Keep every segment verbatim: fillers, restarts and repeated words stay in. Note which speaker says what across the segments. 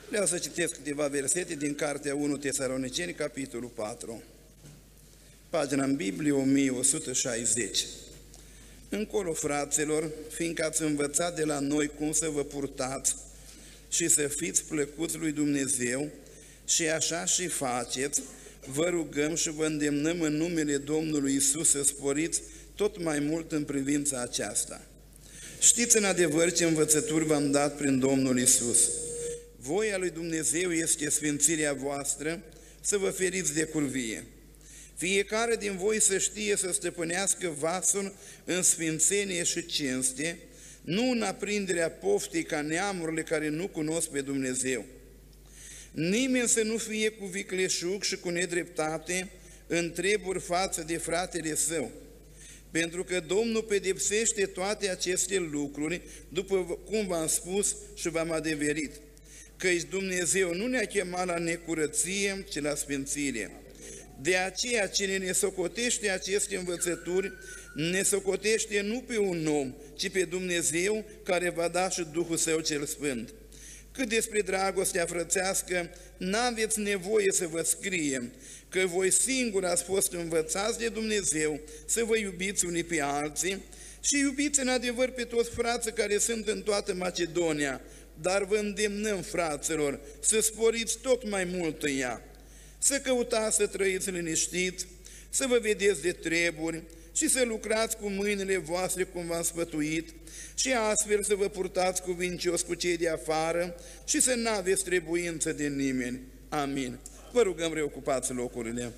Speaker 1: Vreau să citesc câteva versete din Cartea unu Tesaloniceni, capitolul patru. Pagina în Biblie o mie o sută șaizeci. Încolo, fraților, fiindcă ați învățat de la noi cum să vă purtați și să fiți plăcuți lui Dumnezeu, și așa și faceți, vă rugăm și vă îndemnăm în numele Domnului Iisus să sporiți tot mai mult în privința aceasta. Știți în adevăr ce învățături v-am dat prin Domnul Iisus. Voia lui Dumnezeu este sfințirea voastră, să vă feriți de curvie. Fiecare din voi să știe să stăpânească vasul în sfințenie și cinste, nu în aprinderea poftii ca neamurile care nu cunosc pe Dumnezeu. Nimeni să nu fie cu vicleșug și cu nedreptate în treburi față de fratele său, pentru că Domnul pedepsește toate aceste lucruri, după cum v-am spus și v-am adeverit, căci Dumnezeu nu ne-a chemat la necurăție, ci la sfințire. De aceea, cine ne socotește aceste învățături, ne socotește nu pe un om, ci pe Dumnezeu, care va da și Duhul Său cel Sfânt. Cât despre dragostea frățească, n-aveți nevoie să vă scriem, că voi singuri ați fost învățați de Dumnezeu să vă iubiți unii pe alții și iubiți în adevăr pe toți frații care sunt în toată Macedonia, dar vă îndemnăm, fraților, să sporiți tot mai mult în ea, să căutați să trăiți liniștiți, să vă vedeți de treburi și să lucrați cu mâinile voastre cum v-am sfătuit și astfel să vă purtați cuvincios cu cei de afară și să n-aveți trebuință de nimeni. Amin. Vă rugăm, reocupați locurile.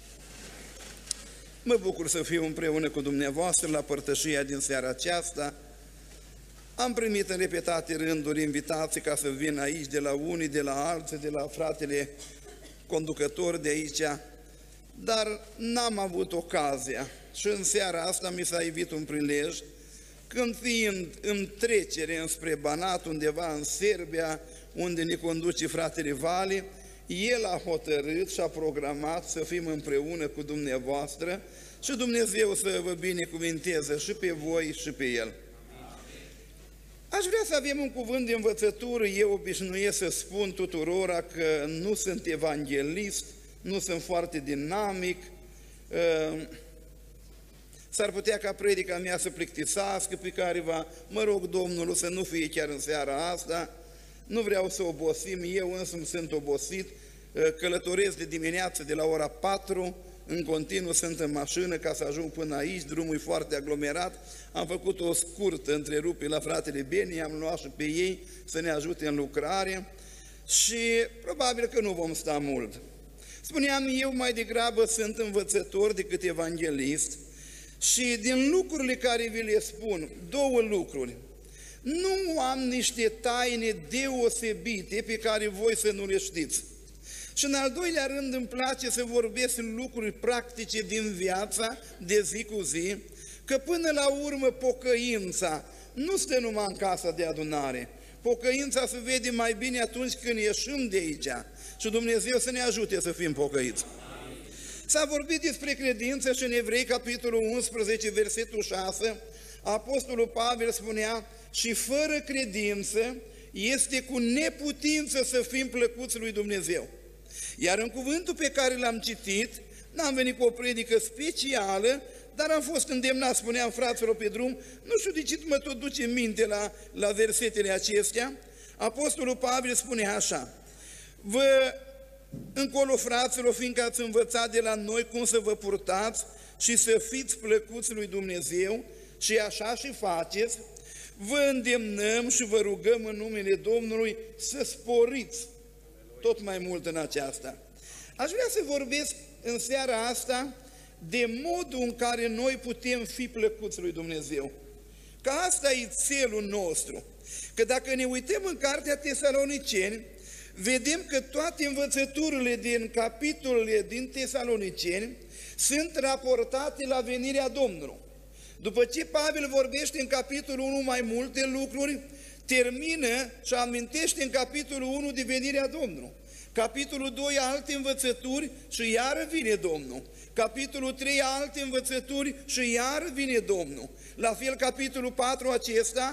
Speaker 1: Mă bucur să fiu împreună cu dumneavoastră la părtășia din seara aceasta. Am primit în repetate rânduri invitații ca să vin aici de la unii, de la alții, de la fratele conducător de aici, dar n-am avut ocazia. Și în seara asta mi s-a ivit un prilej, când fiind în trecere înspre Banat, undeva în Serbia, unde ne conduce fratele Vali, el a hotărât și a programat să fim împreună cu dumneavoastră și Dumnezeu să vă binecuvinteze și pe voi și pe el. Aș vrea să avem un cuvânt de învățătură. Eu obișnuiesc să spun tuturora că nu sunt evanghelist, nu sunt foarte dinamic. S-ar putea ca predica mea să plictisească pe careva, mă rog Domnul să nu fie chiar în seara asta. Nu vreau să obosim, eu însumi sunt obosit, călătoresc de dimineață de la ora patru, în continuu sunt în mașină ca să ajung până aici, drumul e foarte aglomerat. Am făcut o scurtă întrerupere la fratele Beni, am luat și pe ei să ne ajute în lucrare și probabil că nu vom sta mult. Spuneam, eu mai degrabă sunt învățător decât evanghelist și din lucrurile care vi le spun, două lucruri. Nu am niște taine deosebite pe care voi să nu le știți. Și în al doilea rând îmi place să vorbesc în lucruri practice din viața de zi cu zi, că până la urmă pocăința nu stă numai în casa de adunare. Pocăința se vede mai bine atunci când ieșim de aici și Dumnezeu să ne ajute să fim pocăiți. S-a vorbit despre credință și în Evrei, capitolul unsprezece, versetul șase, Apostolul Pavel spunea: și fără credință este cu neputință să fim plăcuți lui Dumnezeu. Iar în cuvântul pe care l-am citit, n-am venit cu o predică specială, dar am fost îndemnat, spuneam fraților pe drum, nu știu de ce mă tot duce minte la, la versetele acestea. Apostolul Pavel spune așa: vă încolo, fraților, fiindcă ați învățat de la noi cum să vă purtați și să fiți plăcuți lui Dumnezeu, și așa și faceți, vă îndemnăm și vă rugăm în numele Domnului să sporiți tot mai mult în aceasta. Aș vrea să vorbesc în seara asta de modul în care noi putem fi plăcuți lui Dumnezeu. Că asta e țelul nostru. Că dacă ne uităm în Cartea Tesaloniceni, vedem că toate învățăturile din capitolele din Tesaloniceni sunt raportate la venirea Domnului. După ce Pavel vorbește în capitolul unu mai multe lucruri, termină și amintește în capitolul unu de venirea Domnului. Capitolul doi alte învățături și iară vine Domnul. Capitolul trei alte învățături și iară vine Domnul. La fel capitolul patru acesta,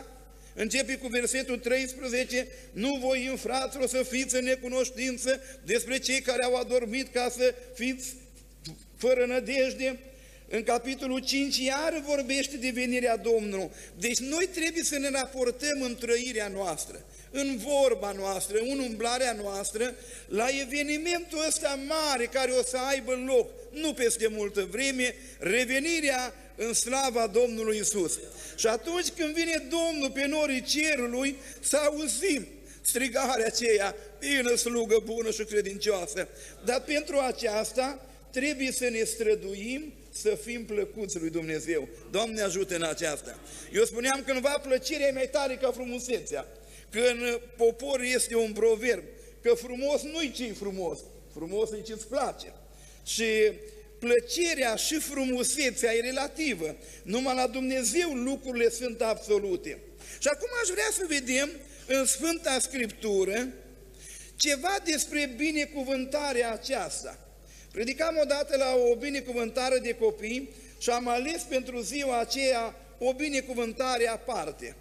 Speaker 1: Începe cu versetul treisprezece, nu voi, fraților, să fiți în necunoștință despre cei care au adormit, ca să fiți fără nădejde. În capitolul cinci iar vorbește de venirea Domnului. Deci noi trebuie să ne raportăm în trăirea noastră, în vorba noastră, în umblarea noastră, la evenimentul ăsta mare care o să aibă loc, nu peste multă vreme, revenirea în slava Domnului Iisus. Și atunci când vine Domnul pe norii cerului, să auzim strigarea aceea, vină slugă bună și credincioasă. Dar pentru aceasta trebuie să ne străduim să fim plăcuți lui Dumnezeu. Doamne ajută în aceasta. Eu spuneam cândva, plăcerea e mai tare ca frumusețea. Că în popor este un proverb, că frumos nu-i ce-i frumos, frumos e ce-ți place. Și plăcerea și frumusețea e relativă. Numai la Dumnezeu lucrurile sunt absolute. Și acum aș vrea să vedem în Sfânta Scriptură ceva despre binecuvântarea aceasta. Predicam odată la o binecuvântare de copii și am ales pentru ziua aceea o binecuvântare aparte.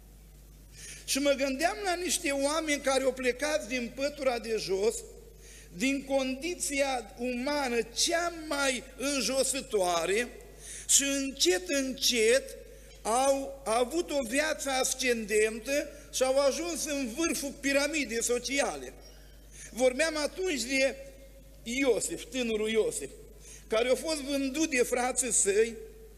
Speaker 1: Și mă gândeam la niște oameni care au plecat din pătura de jos, din condiția umană cea mai înjosătoare și încet, încet au avut o viață ascendentă și au ajuns în vârful piramidei sociale. Vorbeam atunci de Iosif, tânărul Iosif, care a fost vândut de frații săi,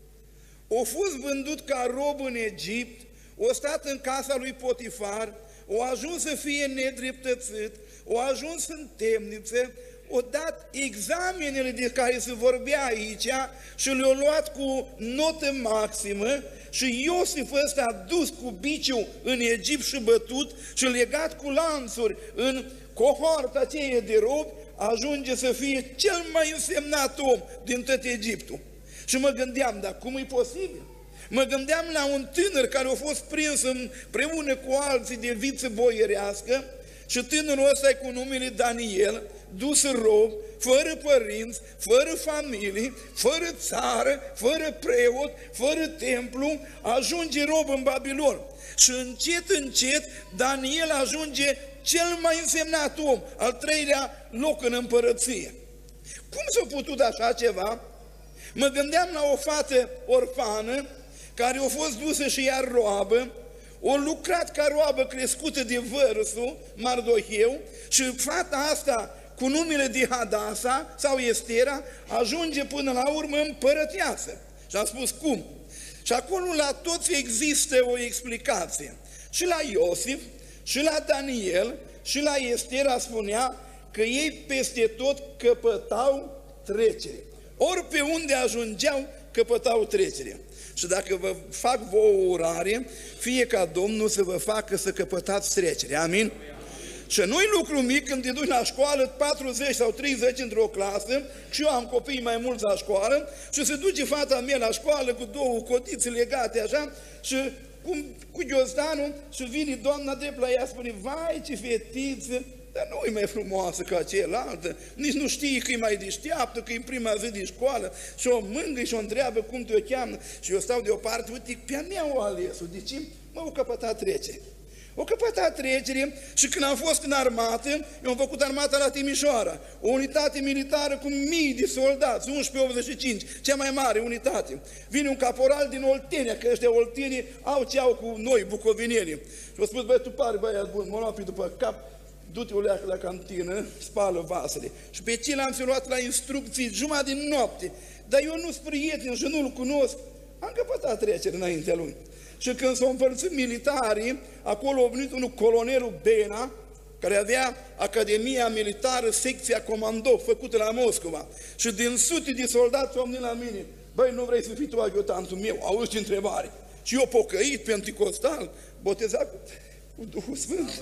Speaker 1: a fost vândut ca rob în Egipt, a stat în casa lui Potifar, a ajuns să fie nedreptățit, a ajuns în temniță, a dat examenele de care se vorbea aici și le-a luat cu notă maximă și Iosif ăsta a dus cu biciul în Egipt și bătut și legat cu lanțuri în cohorta aceea de robi, ajunge să fie cel mai însemnat om din tot Egiptul. Și mă gândeam, dar cum e posibil? Mă gândeam la un tânăr care a fost prins împreună cu alții de viță boierească și tânărul ăsta e cu numele Daniel, dus rob, fără părinți, fără familie, fără țară, fără preot, fără templu, ajunge rob în Babilon. Și încet, încet, Daniel ajunge cel mai însemnat om, al treilea loc în împărăție. Cum s-a putut așa ceva? Mă gândeam la o fată orfană care a fost dusă și ea roabă, o lucrat ca roabă crescută de vărsul Mardoheu și fata asta cu numele de Hadasa sau Estera ajunge până la urmă împărăteasă. Și am spus cum? Și acolo la toți există o explicație. Și la Iosif, și la Daniel, și la Estera spunea că ei peste tot căpătau trecere. Ori pe unde ajungeau, căpătau trecere. Și dacă vă fac vouă o urare, fie ca Domnul să vă facă să căpătați trecere. Amin? Și nu-i lucru mic când te duci la școală, patruzeci sau treizeci într-o clasă, și eu am copii mai mulți la școală, și se duce fata mea la școală cu două cotițe legate așa, și cum, cu ghiozdanul, și vine doamna drept la ea, spune, vai ce fetiță, dar nu e mai frumoasă ca cealaltă, nici nu știe că e mai deșteaptă, că e prima zi de școală, și o mângâie și o întreabă cum te-o cheamă, și eu stau deoparte, uite, pe-a mea o ales-o, de ce? Mă, o căpătat trecere. O căpătat trecere și când am fost în armată, eu am făcut armata la Timișoara, o unitate militară cu mii de soldați, unsprezece optzeci și cinci, cea mai mare unitate. Vine un caporal din Oltenia, că ăștia oltenii au ce au cu noi, bucovinenii. Și a spus, băi, tu pare băiat bun, mă luam pe după cap, du-te o leacă la cantină, spală vasele. Și pe ce l-am luat la instrucții jumătate din noapte, dar eu nu-s prieten și nu-l cunosc, am căpătat trecere înaintea lui. Și când s-au împărțit militarii, acolo a venit unul, colonelul Bena, care avea Academia Militară, secția comando, făcută la Moscova. Și din sute de soldați au venit la mine, băi, nu vrei să fii tu agiotantul meu? Auzi ce întrebare. Și eu pocăit, penticostal, botezat cu, cu Duhul Sfânt.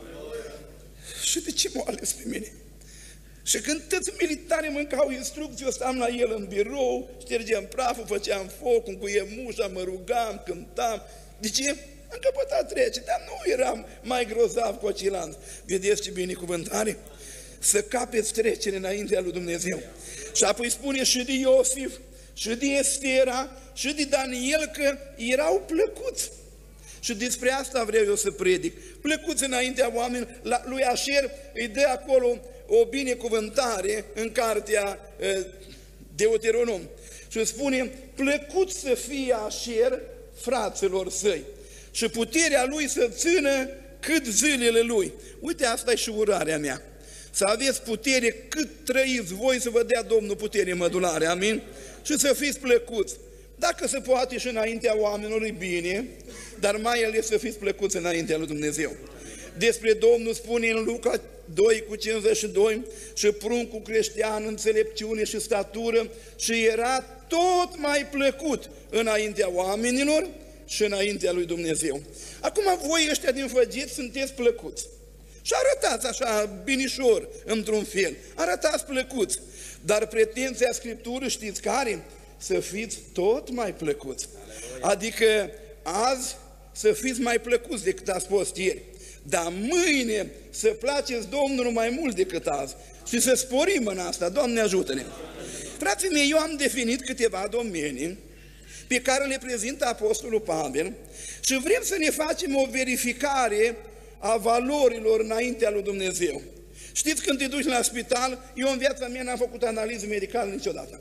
Speaker 1: Și de ce m-au ales pe mine? Și când toți militarii mâncau instrucții, eu stăm la el în birou, ștergeam praful, făceam foc, încuiem mușa, mă rugam, cântam. De ce? Am căpătat trecere, dar nu eram mai grozav cu acilant. Vedeți ce binecuvântare? Să capeți trecere înaintea lui Dumnezeu. Și apoi spune și de Iosif, și de Estera, și de Daniel că erau plăcuți. Și despre asta vreau eu să predic. Plăcuți înaintea oamenilor, lui Așer îi dă acolo o binecuvântare în cartea Deuteronom. Și spune, plăcut să fie Așer fraților săi și puterea lui să țină cât zilele lui. Uite, asta e și urarea mea. Să aveți putere cât trăiți voi, să vă dea Domnul putere mădulare, amin? Și să fiți plăcuți. Dacă se poate și înaintea oamenilor, e bine, dar mai ales să fiți plăcuți înaintea lui Dumnezeu. Despre Domnul spune în Luca doi cu cincizeci și doi, și pruncul creștea în înțelepciune și statură și era tot mai plăcut înaintea oamenilor și înaintea lui Dumnezeu. Acum voi ăștia din Făget sunteți plăcuți. Și arătați așa binișor, într-un fel. Arătați plăcuți. Dar pretenția Scripturii știți care? Să fiți tot mai plăcuți. Adică azi să fiți mai plăcuți decât ați fost ieri. Dar mâine să placeți Domnului mai mult decât azi. Și să sporim în asta. Doamne ajută-ne! Frații mei, eu am definit câteva domenii pe care le prezintă Apostolul Pavel și vrem să ne facem o verificare a valorilor înaintea lui Dumnezeu. Știți, când te duci la spital, eu în viața mea n-am făcut analiză medicală niciodată.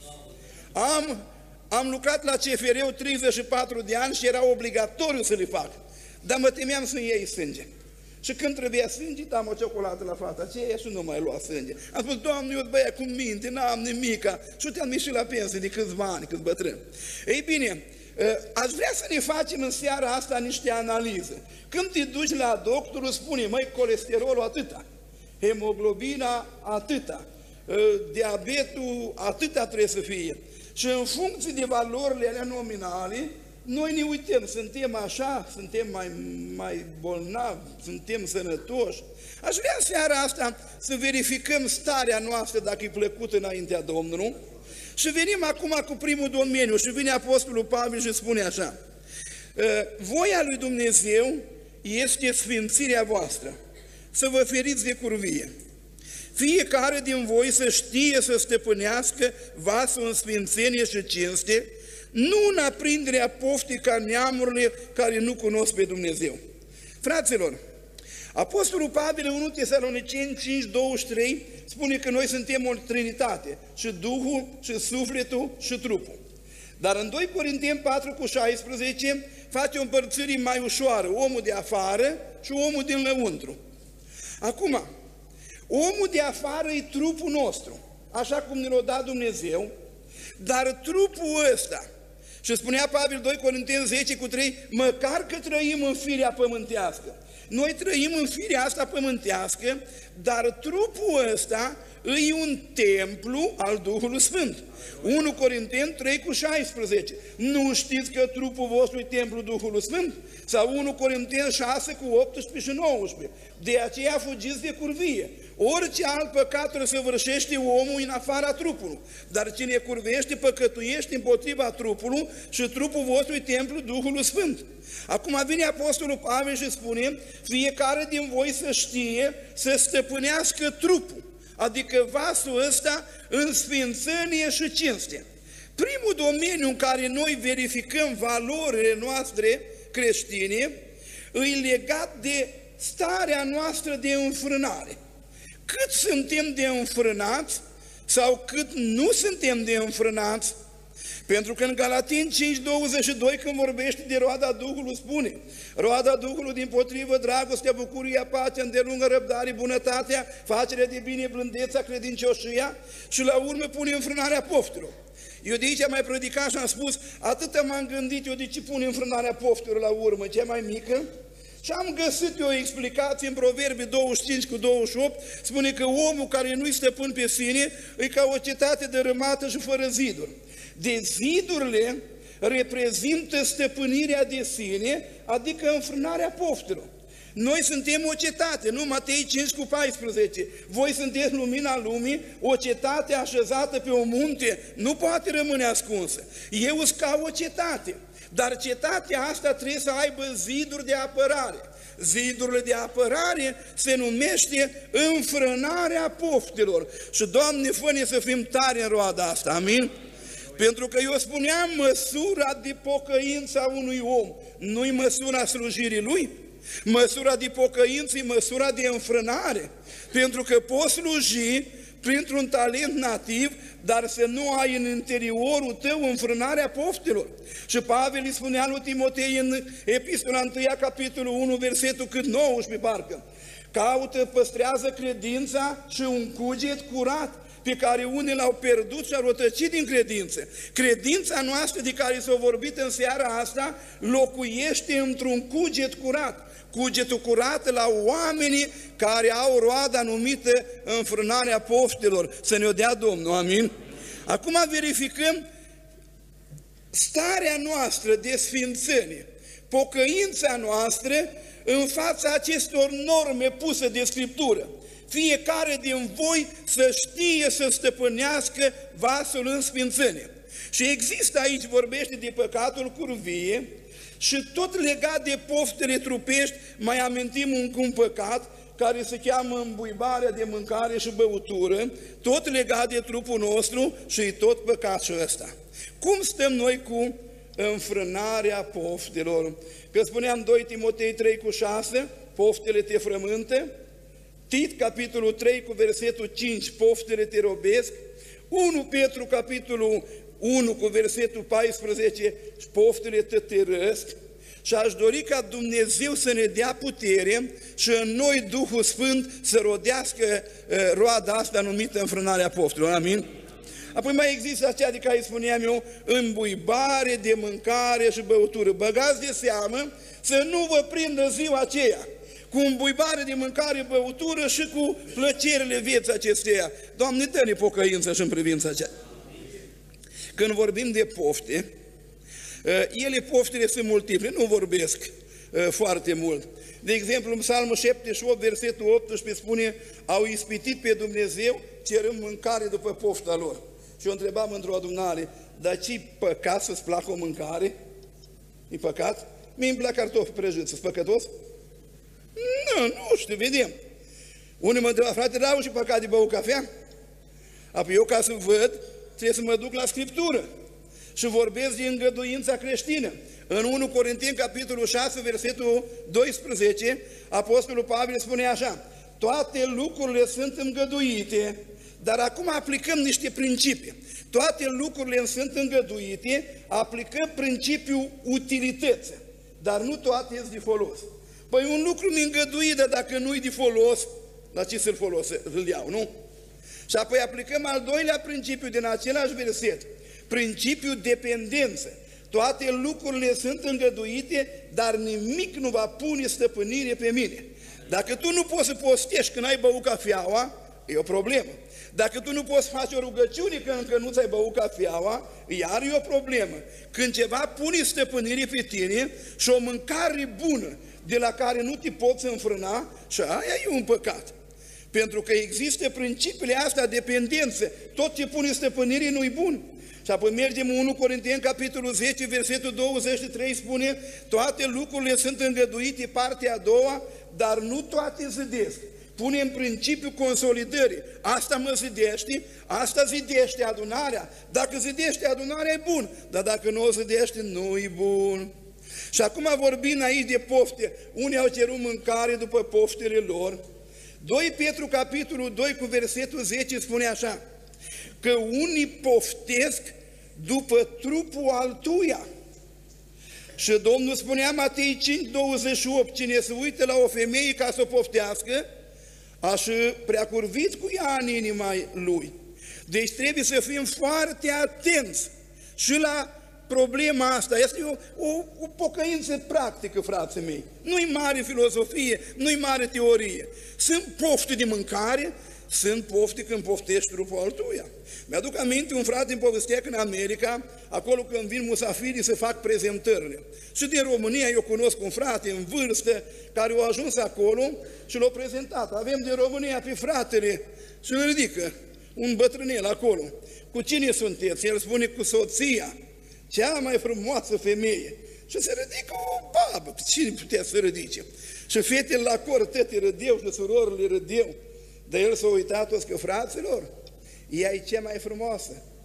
Speaker 1: Am, am lucrat la C F R treizeci și patru de ani și era obligatoriu să le fac, dar mă temeam să iei sânge. Și când trebuia sânge, am o ciocolată la fata aceea și nu mai lua sânge. Am spus, Doamne, eu băia cu minte, n-am nimica. Și uite-am ieșit la pensie de câțiva ani, câți bătrân. Ei bine, aș vrea să ne facem în seara asta niște analize. Când te duci la doctor, spune, măi, colesterolul atâta, hemoglobina atâta, diabetul atâta trebuie să fie. Și în funcție de valorile alea nominale, noi ne uităm, suntem așa, suntem mai, mai bolnavi, suntem sănătoși. Aș vrea seara asta să verificăm starea noastră dacă e plăcut înaintea Domnului. Și venim acum cu primul domeniu și vine Apostolul Pavel și spune așa: voia lui Dumnezeu este sfințirea voastră, să vă feriți de curvie. Fiecare din voi să știe să stăpânească vasul în sfințenie și cinste, nu în aprinderea poftii ca neamurile care nu cunosc pe Dumnezeu. Fraților, Apostolul Pavel în unu Tesaloniceni cinci douăzeci și trei spune că noi suntem o trinitate, și Duhul, și sufletul, și trupul. Dar în doi Corinteni patru cu șaisprezece face o împărțire mai ușoară, omul de afară și omul din lăuntru. Acum, omul de afară e trupul nostru, așa cum ne l-a dat Dumnezeu, dar trupul ăsta, și spunea Pavel doi Corinteni zece cu trei, măcar că trăim în firea pământească. Noi trăim în firea asta pământească, dar trupul ăsta e un templu al Duhului Sfânt. unu Corinteni trei cu șaisprezece. Nu știți că trupul vostru e templul Duhului Sfânt? Sau unu Corinteni șase cu optsprezece și nouăsprezece. De aceea fugiți de curvie. Orice alt păcat îl săvârșește omul în afara trupului. Dar cine curvește, păcătuiește împotriva trupului și trupul vostru e templul Duhului Sfânt. Acum vine Apostolul Pavel și spune, fiecare din voi să știe să stăpânească trupul, adică vasul ăsta în sfințenie și cinste. Primul domeniu în care noi verificăm valorile noastre creștine e legat de starea noastră de înfrânare. Cât suntem de înfrânați sau cât nu suntem de înfrânați? Pentru că în Galateni cinci douăzeci și doi, când vorbește de roada Duhului, spune: roada Duhului dimpotrivă, dragostea, bucuria, pacea, îndelungă răbdare, bunătatea, facerea de bine, blândețea, credincioșia, și la urmă pune înfrânarea poftelor. Eu de aici am mai predicat și am spus, atât m-am gândit eu de ce pune înfrânarea poftelor la urmă, cea mai mică, și am găsit eu o explicație în Proverbe douăzeci și cinci cu douăzeci și opt, spune că omul care nu-i stăpân pe sine e ca o cetate dărâmată și fără ziduri. De zidurile reprezintă stăpânirea de sine, adică înfrânarea poftelor. Noi suntem o cetate, nu? Matei cinci cu paisprezece. Voi sunteți lumina lumii, o cetate așezată pe un munte nu poate rămâne ascunsă. Eu sunt ca o cetate, dar cetatea asta trebuie să aibă ziduri de apărare. Zidurile de apărare se numește înfrânarea poftelor. Și Doamne, fă-ne să fim tari în roada asta, amin? Pentru că eu spuneam, măsura de pocăință a unui om nu-i măsura slujirii lui. Măsura de pocăință e măsura de înfrânare. Pentru că poți sluji printr-un talent nativ, dar să nu ai în interiorul tău înfrânarea poftelor. Și Pavel îi spunea lui Timotei în epistola unu, capitolul unu, versetul cât nouăsprezece, parcă: caută, păstrează credința și un cuget curat, pe care unii l-au pierdut și au rătăcit din credință. Credința noastră de care s-a vorbit în seara asta locuiește într-un cuget curat. Cugetul curat la oamenii care au roada numită înfrânarea poftelor. Să ne-o dea Domnul, amin? Acum verificăm starea noastră de sfințenie, pocăința noastră în fața acestor norme puse de Scriptură. Fiecare din voi să știe să stăpânească vasul în sfințenie. Și există aici, vorbește de păcatul curvie, și tot legat de poftele trupești, mai amintim un, un păcat care se cheamă îmbuibarea de mâncare și băutură, tot legat de trupul nostru și tot păcatul ăsta. Cum stăm noi cu înfrânarea poftelor? Că spuneam doi Timotei trei cu șase, poftele te frământă. Tit, capitolul trei, cu versetul cinci, poftele te robesc. unu Petru, capitolul unu, cu versetul paisprezece, poftele te târăsc. Și aș dori ca Dumnezeu să ne dea putere și în noi Duhul Sfânt să rodească uh, roada asta numită înfrânarea poftelor. Amin? Apoi mai există aceea de care îi spuneam eu, îmbuibare de mâncare și băutură. Băgați de seamă să nu vă prindă ziua aceea cu îmbuibare de mâncare, băutură și cu plăcerile vieții acesteia. Doamne, dă-ne pocăință și în privința aceea. Când vorbim de pofte, ele, poftele sunt multiple, nu vorbesc foarte mult. De exemplu, în Psalmul șaptezeci și opt, versetul optsprezece spune: au ispitit pe Dumnezeu cerând mâncare după pofta lor. Și eu întrebam într-o adunare: dar ce-i păcat să-ți placă o mâncare? E păcat? Mie-mi plac cartofi prăjiți, sunt păcătos? Nu, nu știu, vedem. Unii mă întreabă: frate, dau și păcat de băut cafea? Apoi eu, ca să văd, trebuie să mă duc la Scriptură și vorbesc de îngăduința creștină. În unu Corinteni, capitolul șase, versetul doisprezece, Apostolul Pavel spune așa: toate lucrurile sunt îngăduite, dar acum aplicăm niște principii. Toate lucrurile sunt îngăduite, aplicăm principiul utilității, dar nu toate sunt de folos. Păi un lucru mi îngăduit, dar dacă nu-i de folos, la ce să-l folosesc? Îl iau, nu? Și apoi aplicăm al doilea principiu din același verset, principiul dependență. Toate lucrurile sunt îngăduite, dar nimic nu va pune stăpânire pe mine. Dacă tu nu poți să postești când ai băut cafeaua, e o problemă. Dacă tu nu poți face o rugăciune când încă nu ți-ai băut cafeaua, iar e o problemă. Când ceva pune stăpânire pe tine și o mâncare bună de la care nu te poți înfrâna, și aia e un păcat. Pentru că există principiile astea, dependență. Tot ce pune stăpânire nu-i bun. Și apoi mergem în unu Corinteni, capitolul zece, versetul douăzeci și trei, spune: toate lucrurile sunt îngăduite, partea a doua, dar nu toate zidesc. Pune în principiu consolidării. Asta mă zidește, asta zidește adunarea. Dacă zidește adunarea, e bun, dar dacă nu o zidește, nu e bun. Și acum vorbim aici de pofte. Unii au cerut mâncare după poftele lor. doi Petru, capitolul doi, cu versetul zece, spune așa: că unii poftesc după trupul altuia. Și Domnul spunea, Matei cinci, douăzeci și opt, cine se uită la o femeie ca să o poftească, aș preacurvit cu ea în inima lui. Deci trebuie să fim foarte atenți și la problema asta. Este o, o, o pocăință practică, frații mei. Nu-i mare filozofie, nu-i mare teorie. Sunt pofte de mâncare, sunt pofte când poftești trupul altuia. Mi-aduc aminte, un frate îmi povestea că în America, acolo când vin musafirii să fac prezentările. Și din România eu cunosc un frate în vârstă care a ajuns acolo și l-a prezentat. Avem din România pe fratele și îl ridică un bătrânel acolo. Cu cine sunteți? El spune: cu soția, cea mai frumoasă femeie. Și se ridică o babă. Cine putea să ridice? Și fetele la cor, tăte râdeau și surorile râdeau. Dar el s-a uitat toți că, fraților, ea e cea mai frumoasă.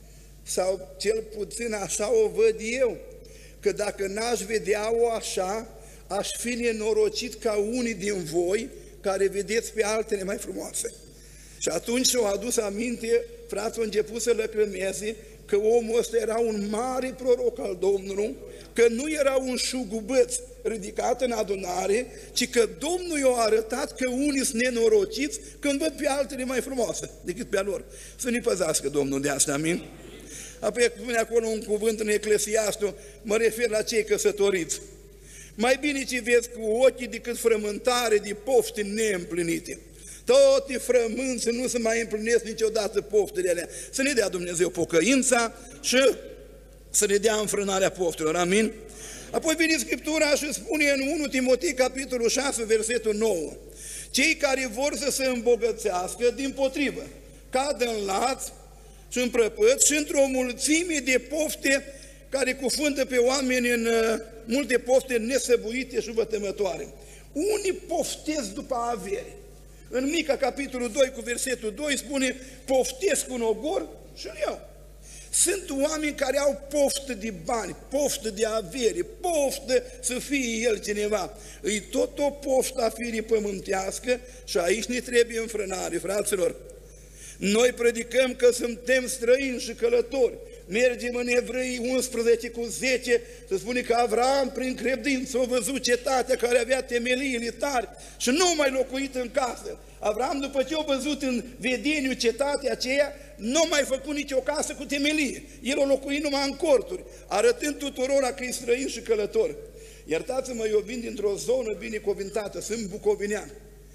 Speaker 1: sau cel puțin așa o văd eu, că dacă n-aș vedea-o așa, aș fi nenorocit ca unii din voi care vedeți pe altele mai frumoase. Și atunci și-au adus aminte, frații au început să lăcrămeze că omul ăsta era un mare proroc al Domnului, că nu era un șugubăț ridicat în adunare, ci că Domnul i-a arătat că unii sunt nenorociți când văd pe altele mai frumoase decât pe a lor. Să ne păzească Domnul de asta, amin? Apoi spune acolo un cuvânt în Eclesiastul, mă refer la cei căsătoriți. Mai bine ce vezi cu ochii decât frământare de pofte neîmplinite. Toate frămânți nu se mai împlinesc niciodată poftele alea. Să ne dea Dumnezeu pocăința și să ne dea înfrânarea poftelor. Amin? Apoi vine Scriptura și spune în întâi Timotei, capitolul șase, versetul nouă. Cei care vor să se îmbogățească, dimpotrivă, cad în laț și în prăpăd și într-o mulțime de pofte care cufundă pe oameni în uh, multe pofte nesăbuite și vătămătoare. Unii poftesc după avere. În Mica, capitolul doi, cu versetul doi, spune, poftesc un ogor și îl iau. Sunt oameni care au poftă de bani, poftă de avere, poftă să fie el cineva. Îi tot o poftă a firii pământească și aici ne trebuie înfrânare, fraților. Noi predicăm că suntem străini și călători. Mergem în Evrei unsprezece cu zece, se spune că Avram prin credință a văzut cetatea care avea temeliile tari și nu mai locuit în casă. Avram, după ce a văzut în vedeniu cetatea aceea, nu a mai făcut nicio casă cu temelie. El a locuit numai în corturi, arătând tuturora că e străin și călător. Iertați-mă, eu vin dintr-o zonă binecuvântată, sunt bucovinean.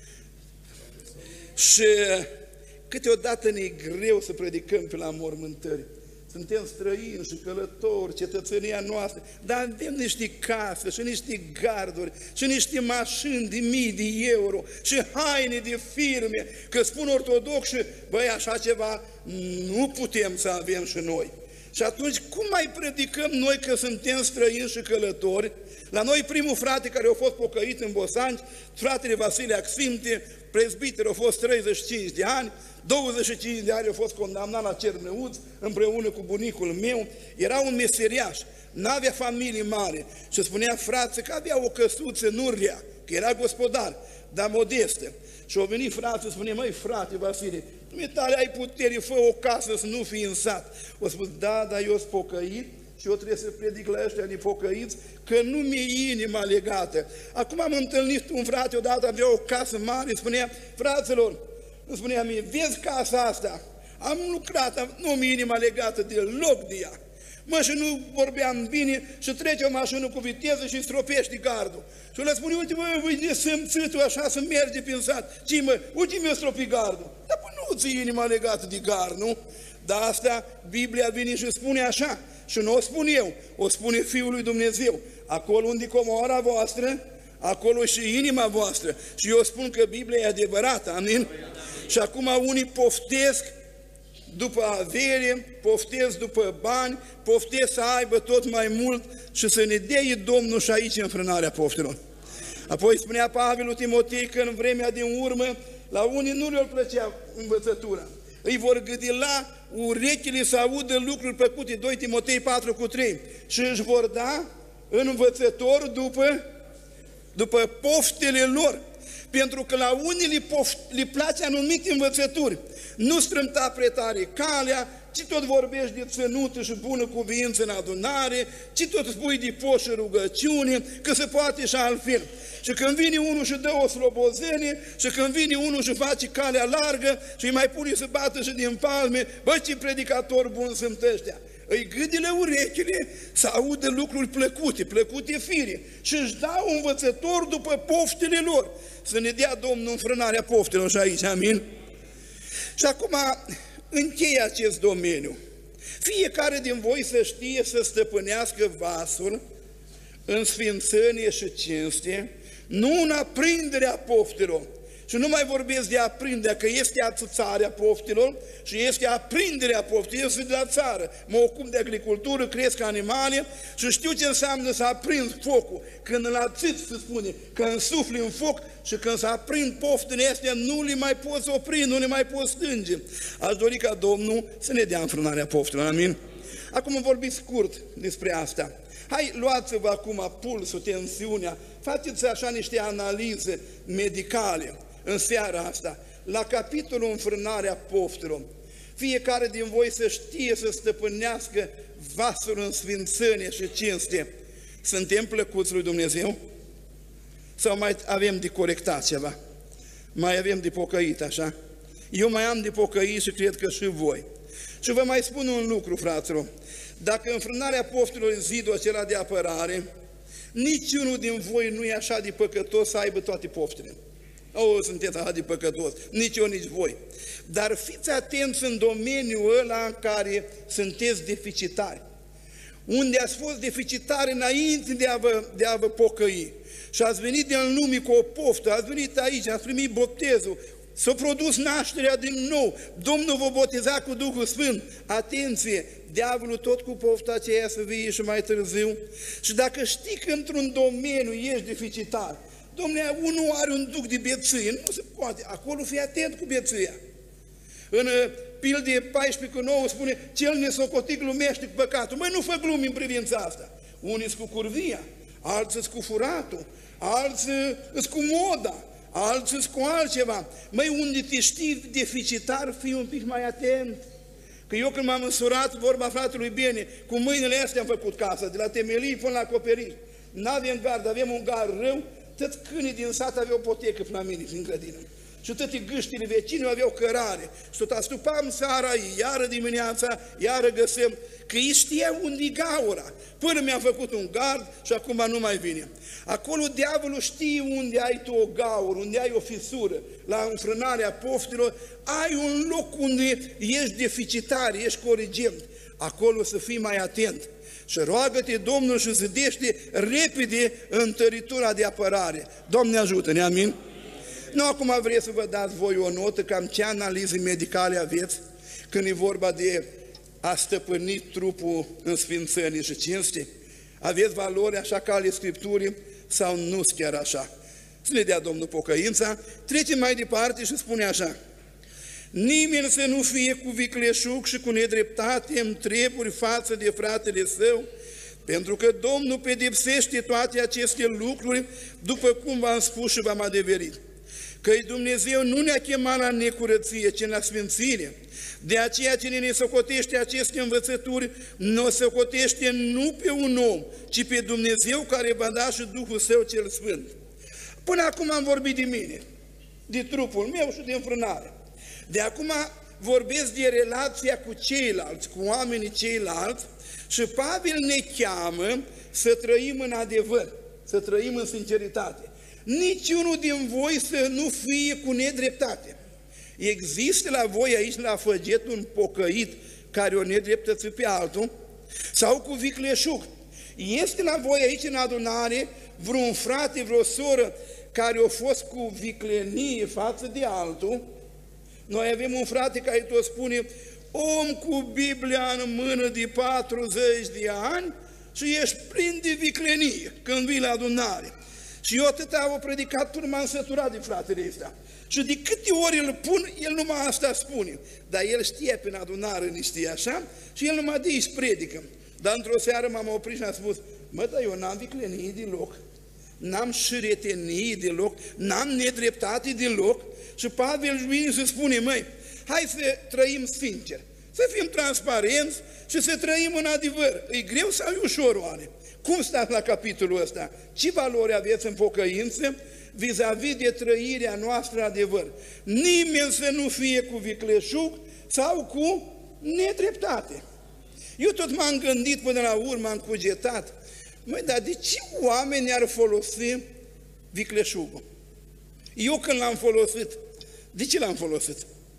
Speaker 1: Și câteodată ne-e greu să predicăm pe la mormântări. Suntem străini și călători, cetățenia noastră, dar avem niște case și niște garduri și niște mașini de mii de euro și haine de firme, că spun ortodoxi, băi, așa ceva nu putem să avem și noi. Și atunci, cum mai predicăm noi că suntem străini și călători? La noi primul frate care a fost pocăit în Bosanci, fratele Vasile Aximte, prezbiter, a fost treizeci și cinci de ani, douăzeci și cinci de ani a fost condamnat la Cernăuț împreună cu bunicul meu, era un meseriaș, n-avea familie mare și spunea frață că avea o căsuță nu rea, că era gospodar, dar modestă. Și au venit frață, spune, măi frate Vasile, tale ai putere, fă o casă să nu fii în sat. O spus, da, dar eu sunt pocăit și eu trebuie să predic la ăștia nepocăiți că nu mi-e inima legată. Acum am întâlnit un frate odată, avea o casă mare, spunea, fraților, îmi spunea mie, vezi casa asta? Am lucrat, nu mi-e inima legată deloc de ea. Mă, și nu vorbeam bine și trece o mașină cu viteză și stropește gardul. Și le spune, uite, mă, uite, sâmțitul așa să merge prin sat. Ce mă, uite, mi-a stropit gardul. Dar păi nu ți-e inima legată de gard, nu? Dar asta, Biblia vine și spune așa. Și nu o spun eu, o spune Fiul lui Dumnezeu. Acolo unde comoara voastră, acolo și inima voastră. Și eu spun că Biblia e adevărată, amin? Și acum unii poftesc după avere, poftesc după bani, poftesc să aibă tot mai mult și să ne dea Domnul și aici înfrânarea poftelor. Apoi spunea Pavel lui Timotei că în vremea din urmă, la unii nu le-or plăcea învățătura. Îi vor gâdila urechile să audă lucruri plăcute, doi Timotei patru cu trei, și își vor da învățător după, după poftele lor. Pentru că la unii le, poft, le place anumite învățături. Nu strâmta pretare calea, ci tot vorbești de țănută și bună cuviință în adunare, ci tot spui de post și rugăciune, că se poate și altfel. Și când vine unul și dă o slobozenie, și când vine unul și face calea largă și îi mai pune să bată și din palme, băi, ce predicator bun sunt ăștia! Îi gâdile urechile să audă lucruri plăcute, plăcute fire și își dau un învățător după poftele lor. Să ne dea Domnul înfrânarea poftelor și aici, amin? Și acum încheie acest domeniu. Fiecare din voi să știe să stăpânească vasul în sfințenie și cinste, nu în aprinderea poftelor. Și nu mai vorbesc de aprinderea, că este ațățarea poftelor și este aprinderea poftelor. Eu sunt de la țară, mă ocup de agricultură, cresc animale și știu ce înseamnă să aprind focul. Când îl ațâți, se spune, că însufli în foc și când se aprind poftele astea, nu le mai poți opri, nu le mai poți stânge. Aș dori ca Domnul să ne dea înfrânarea poftelor, amin? Acum vorbim scurt despre asta. Hai, luați-vă acum pulsul, tensiunea, faceți așa niște analize medicale în seara asta, la capitolul înfrânarea poftelor. Fiecare din voi să știe să stăpânească vasul în sfințenie și cinste. Suntem plăcuți lui Dumnezeu? Sau mai avem de corectat ceva? Mai avem de pocăit, așa? Eu mai am de pocăit și cred că și voi. Și vă mai spun un lucru, fraților. Dacă înfrânarea poftelor e zidul acela de apărare, niciunul din voi nu e așa de păcătos să aibă toate poftele. O, sunteți așa de păcătos, nici eu, nici voi. Dar fiți atenți în domeniul ăla în care sunteți deficitari. Unde ați fost deficitari înainte de a vă, de a vă pocăi. Și ați venit din lume cu o poftă, ați venit aici, ați primit botezul, s-a produs nașterea din nou, Domnul vă boteza cu Duhul Sfânt. Atenție, diavolul tot cu pofta aceea să vie și mai târziu. Și dacă știi că într-un domeniu ești deficitar, dom'le, unul are un duc de bețâie, nu se poate, acolo fii atent cu bețâia. În Pilde paisprezece cu nouă spune, cel nesocotit glumește cu păcatul. Măi, nu fă glumi în privința asta. Unii sunt cu curvia, alții sunt cu furatul, alții sunt cu moda, alții sunt cu altceva. Măi, unde te știi deficitar, fii un pic mai atent. Că eu când m-am însurat, vorba fratelui Bene, cu mâinile astea am făcut casa, de la temelii până la acoperiș. N-avem gard, avem un gard rău, toți câinii din sat aveau potecă până la mine, din grădină. Și toate gâștile vecinii aveau cărare. Și tot astupam seara, iară dimineața, iară găsem, că ei știau unde-i gaura. Până mi-am făcut un gard și acum nu mai vine. Acolo diavolul știe unde ai tu o gaură, unde ai o fisură. La înfrânarea poftelor, ai un loc unde ești deficitar, ești corigent. Acolo să fii mai atent. Și roagă-te Domnul și zidește repede întăritura de apărare. Doamne ajută-ne, amin? Nu, acum vreți să vă dați voi o notă, cam ce analize medicale aveți când e vorba de a stăpâni trupul în sfințenie și cinste? Aveți valori așa ca ale Scripturii sau nu chiar așa? Să ne dea Domnul pocăința. Trecem mai departe și spune așa: nimeni să nu fie cu vicleșug și cu nedreptate în treburi față de fratele său, pentru că Domnul pedepsește toate aceste lucruri, după cum v-am spus și v-am adeverit. Că Dumnezeu nu ne-a chemat la necurăție, ci la sfințire. De aceea cine ne socotește aceste învățături, nu o socotește nu pe un om, ci pe Dumnezeu care va da și Duhul Său cel Sfânt. Până acum am vorbit de mine, de trupul meu și de înfrânare. De acum vorbesc de relația cu ceilalți, cu oamenii ceilalți, și Pavel ne cheamă să trăim în adevăr, să trăim în sinceritate. Niciunul din voi să nu fie cu nedreptate. Există la voi aici la Făget un pocăit care o nedreptăți pe altul? Sau cu vicleșug? Este la voi aici în adunare vreun frate, vreo soră care a fost cu viclenie față de altul? Noi avem un frate care tot spune: om cu Biblia în mână de patruzeci de ani și ești plin de viclenie când vii la adunare. Și eu atât am predicat până m-am săturat de fratele ăsta. Și de câte ori îl pun, el numai asta spune. Dar el știe prin adunare, nu știe așa, și el numai de aici predică. Dar într-o seară m-am oprit și am spus: mă, dar eu n-am viclenie deloc, n-am șiretenie deloc, n-am nedreptate deloc. Și Pavel vine să spune: măi, hai să trăim sincer, să fim transparenți și să trăim în adevăr. E greu sau e ușor, oare? Cum stați la capitolul ăsta? Ce valori aveți în pocăință vis-a-vis de trăirea noastră adevăr? Nimeni să nu fie cu vicleșug sau cu nedreptate. Eu tot m-am gândit până la urmă, am cugetat. Măi, dar de ce oamenii ar folosi vicleșugul? Eu când l-am folosit, de ce l-am folosit?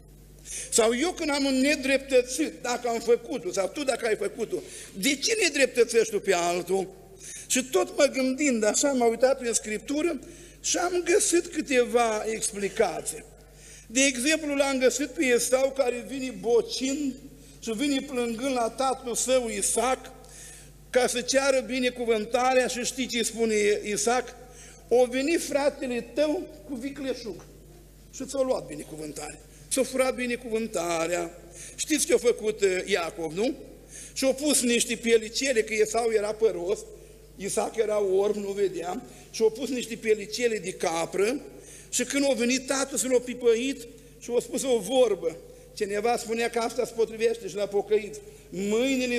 Speaker 1: Sau eu când am nedreptățit, dacă am făcut-o, sau tu dacă ai făcut-o, de ce nedreptățești tu pe altul? Și tot mă gândind așa, m-am uitat prin Scriptură și am găsit câteva explicații. De exemplu, l-am găsit pe Esau care vine bocind și vine plângând la tatăl său Isaac ca să ceară binecuvântarea. Și știi ce spune Isaac? O veni fratele tău cu vicleșug și ți-a luat binecuvântarea. S-a furat binecuvântarea. Știți ce a făcut Iacov, nu? Și-au pus niște pielicele, că Esau era păros, Isaac era orb, nu vedea, și-au pus niște pielicele de capră și când a venit tatăl să l-a pipăit și a spus o vorbă. Cineva spunea că asta se potrivește și la pocăiți. Mâinile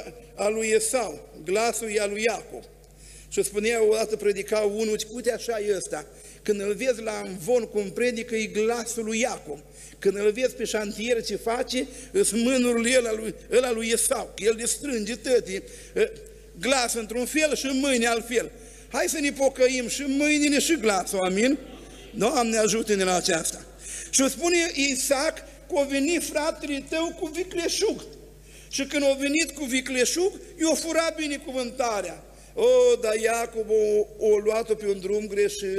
Speaker 1: a lui Esau, glasul e a lui Iacov. Și spunea odată, predica unul, uite așa e ăsta, când îl vezi la învon cum predică, e glasul lui Iacov. Când îl vezi pe șantier ce face, îs mânurile ăla lui, ăla lui Esau, că el le strânge tătii, glas într-un fel și mâini altfel. Hai să ne pocăim și mâinile și glasul, amin? Doamne, ajută-ne la aceasta. Și spune Isaac că a venit fratele tău cu vicleșug. Și când a venit cu vicleșug, i-a furat binecuvântarea. O, dar Iacov o, o luat-o pe un drum greșit.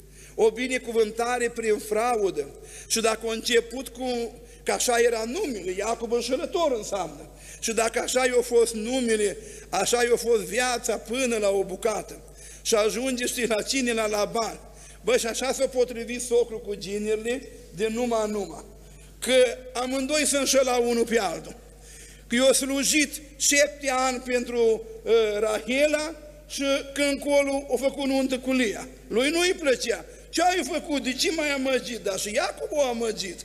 Speaker 1: O binecuvântare prin fraudă. Și dacă a început cu, că așa era numele, Iacov înșelător înseamnă. Și dacă așa i-a fost numele, așa i-a fost viața până la o bucată. Și ajunge, știi, la cine? La Laban. Bă, și așa s-a potrivit socrul cu ginerile de numai numai. Că amândoi se înșelau unul pe altul. Că i-a slujit șapte ani pentru uh, Rahela și când colo a făcut nuntă cu Lia. Lui nu-i plăcea. Ce ai făcut? De ce m-ai amăgit? Dar și Iacov a amăgit.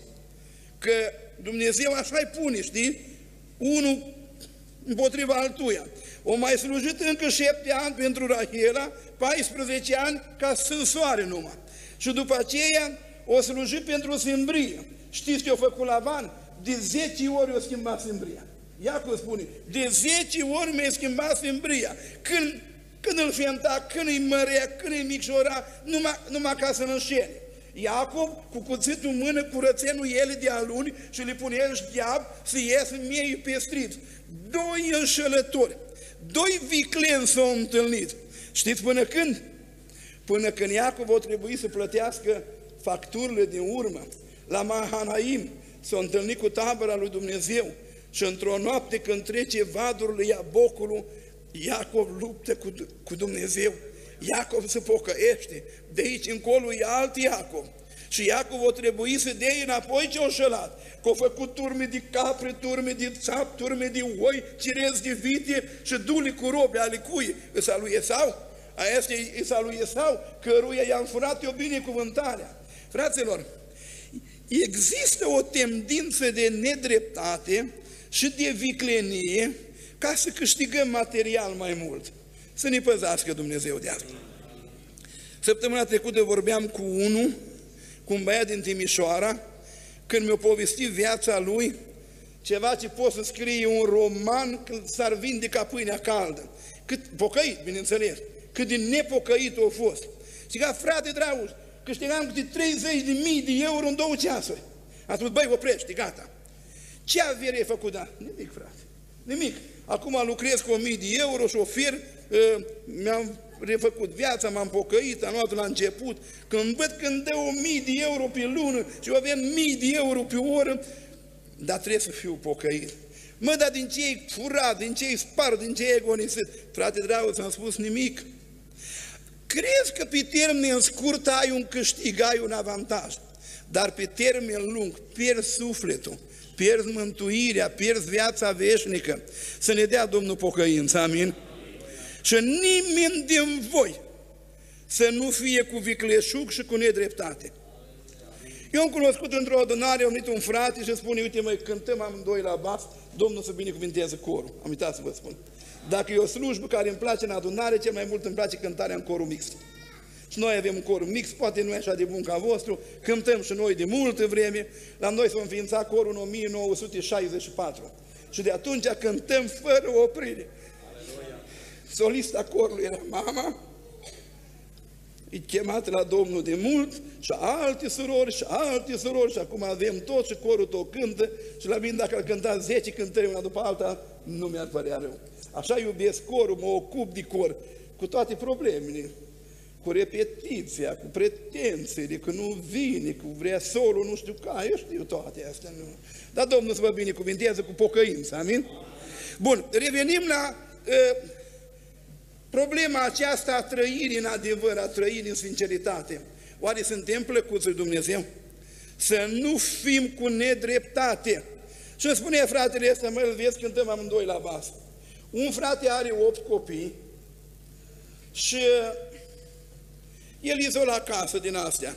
Speaker 1: Că Dumnezeu așa-i pune, știi? Unul împotriva altuia. O mai slujit încă șapte ani pentru Rahela, paisprezece ani ca sânsoare numai. Și după aceea o slujit pentru simbrie. Știți ce a făcut Laban? De zece ori o schimbat simbria. Iacov spune, de zece ori mi-a schimbat simbria. Când, când îl fenta, când îi mărea, când îi micșora, numai, numai ca să-l înșele. Iacov, cu cuțitul în mână, curățenul ele de aluni și le punea în șgheab să iasă miei pe strips. Doi înșelători, doi vicleni s-au întâlnit. Știți până când? Până când Iacov a trebuit să plătească facturile din urmă. La Mahanaim s-a întâlnit cu tabăra lui Dumnezeu și într-o noapte când trece vadurile Iabocului, Iacov luptă cu, cu Dumnezeu. Iacov se pocăiește, de aici încolo e alt Iacov. Și Iacov a trebuit să dea înapoi ce-a înșelat. Că a făcut turme de capre, turme de țap, turme de oi, cirezi de vite și duli cu robe ale cui? Îsa lui Esau? Aia este îsa lui Esau, căruia i-am furat eu binecuvântarea. Fraților, există o tendință de nedreptate și de viclenie ca să câștigăm material mai mult. Să ne păzească Dumnezeu de asta. Săptămâna trecută vorbeam cu unul, cu un băiat din Timișoara, când mi-a povestit viața lui, ceva ce poți să scrie un roman când s-ar vinde ca pâinea caldă. Cât pocăit, bineînțeles, cât de nepocăit a fost. Și ca frate dragul, câștigam câte treizeci de mii de euro în două ceasuri. A spus, băi, oprește, gata. Ce avere ai făcut? Da? Nimic, frate, nimic. Acum lucrez cu o mie de euro, șofer, mi-am refăcut viața, m-am pocăit, am luat la început. Când văd când dă o mie de euro pe lună și eu avem mii de euro pe oră, dar trebuie să fiu pocăit. Mă, dar din ce ai furat, din ce ai spart, din ce ai agonisit? Frate dragul, ți-am spus nimic. Crezi că pe termen scurt ai un câștig, ai un avantaj, dar pe termen lung pierzi sufletul, pierzi mântuirea, pierzi viața veșnică. Să ne dea Domnul pocăință, amin? Și nimeni din voi să nu fie cu vicleșug și cu nedreptate. Eu am cunoscut într-o adunare, am venit un frate și spune, uite măi, cântăm amândoi la bas, Domnul să binecuvinteze corul. Am uitat să vă spun. Dacă e o slujbă care îmi place în adunare, cel mai mult îmi place cântarea în corul mixt. Și noi avem un cor mix, poate nu e așa de bun ca vostru, cântăm și noi de multă vreme. La noi s-a înființat corul în o mie nouă sute șaizeci și patru. Și de atunci cântăm fără oprire. Solista corului era mama, e chemat la Domnul de mult, și alte surori, și alte surori, și acum avem tot și corul tot cântă, și la mine dacă ar cânta zece cântări una după alta, nu mi-ar părea rău. Așa iubesc corul, mă ocup de cor, cu toate problemele, cu repetiția, cu pretențiile, că nu vine, cu vrea solo, nu știu ca, eu știu toate astea. Nu. Dar Domnul să vă binecuvinteze cu pocăință, amin? Bun, revenim la uh, problema aceasta a trăirii în adevăr, a trăirii în sinceritate. Oare suntem plăcuți lui Dumnezeu? Să nu fim cu nedreptate. Și îmi spune fratele ăsta, mă, îl vezi, cântăm amândoi la bas. Un frate are opt copii și el izola acasă din astea.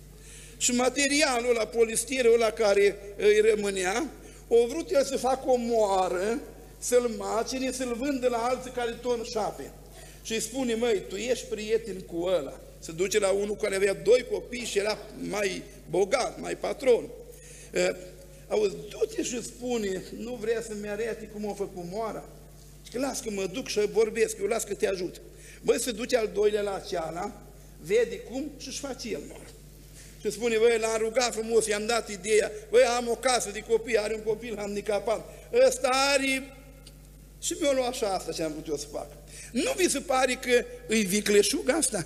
Speaker 1: Și materialul ăla, polistirul ăla care îi rămânea, o vrut el să facă o moară, să-l macine, să-l vândă la alții care tot înșape. Și îi spune, măi, tu ești prieten cu ăla. Se duce la unul care avea doi copii și era mai bogat, mai patron. Uh, auzi, du-te și spune, nu vrea să-mi arate cum a făcut moara? Și că las că mă duc și vorbesc, eu las că te ajut. Băi, se duce al doilea la ceala, vede cum și își face el moara. Și spune, băi, l-am rugat frumos, i-am dat ideea, băi, am o casă de copii, are un copil handicapat, ăsta are... Și mi-a luat așa asta ce am vrut eu să fac. Nu vi se pare că îi vicleșug asta?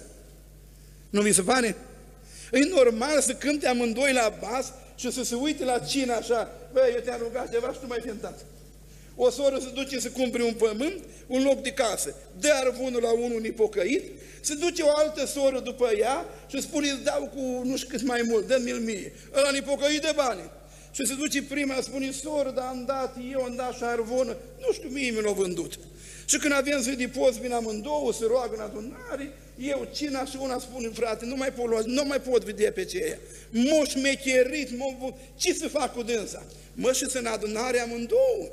Speaker 1: Nu vi se pare? E normal să cânte amândoi la bas și să se uite la cine așa, băi, eu te-am rugat ceva și tu m-ai fentat. O soră se duce să cumpere un pământ, un loc de casă, dă arvunul la unul nepocăit, se duce o altă soră după ea și spune, îți dau cu nu știu cât mai mult, dă-mi-l mie. Ăla nepocăit de bani. Și se duce prima, spune, soră, dar am dat, eu am dat și arvună, nu știu, mie mi l-a vândut. Și când avem zi de post, vin amândouă, se roagă în adunare, eu, cina și una spune, frate, nu mai pot lua, nu mai pot vedea pe ceea. Moș mecherit, mo... ce să fac cu dânsa? Mă, și în adunare amândouă.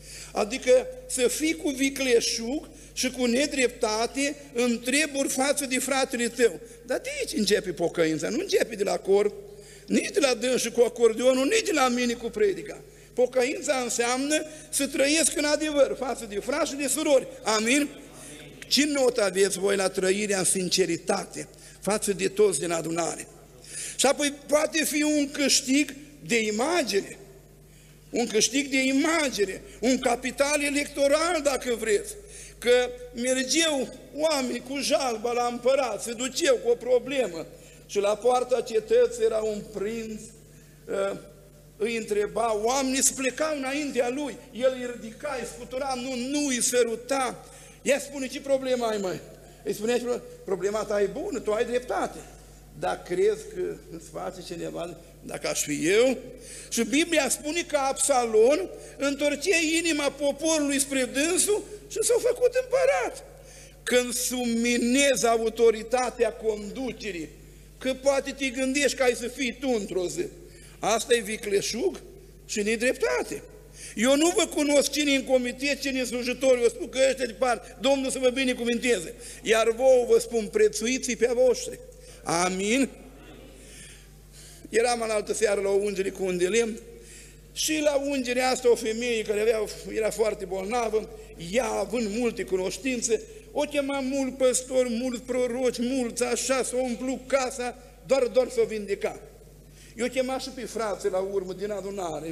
Speaker 1: Adică să fii cu vicleșug și cu nedreptate în treburi față de fratele tău. Dar de aici începe pocăința, nu începe de la cor, nici de la dânsul cu acordeonul, nici de la mine cu predica. Pocăința înseamnă să trăiesc în adevăr față de frați și de surori. Amin? Ce notă aveți voi la trăirea în sinceritate față de toți din adunare? Și apoi poate fi un câștig de imagine. Un câștig de imagine, un capital electoral, dacă vreți. Că mergeau oameni cu jalba la împărat, se duceau cu o problemă și la poarta cetății era un prinț, uh, îi întreba, oamenii se plecau înaintea lui, el îi ridica, îi scutura, nu, nu îi săruta. Ea spune, ce problemă ai, măi? Îi spunea, problema ta e bună, tu ai dreptate. Dar crezi că îți face cineva, dacă aș fi eu? Și Biblia spune că Absalon întorcea inima poporului spre dânsul și s-a făcut împărat. Când subminezi autoritatea conducerii, că poate te gândești că ai să fii tu într-o zi. Asta e vicleșug și nedreptate. Eu nu vă cunosc cine în comitet, cine în slujitori, vă spun că ăștia de par, Domnul să vă binecuvinteze. Iar vouă vă spun, prețuiți-i pe a voștri. Amin? Eram în altă seară la o ungere cu un de lemn și la ungerea asta o femeie care avea, era foarte bolnavă, ea având multe cunoștințe, o chema mult păstori, mulți proroci, mulți așa, s-o umplu casa, doar, doar s-o vindeca. Eu chema și pe frații la urmă din adunare,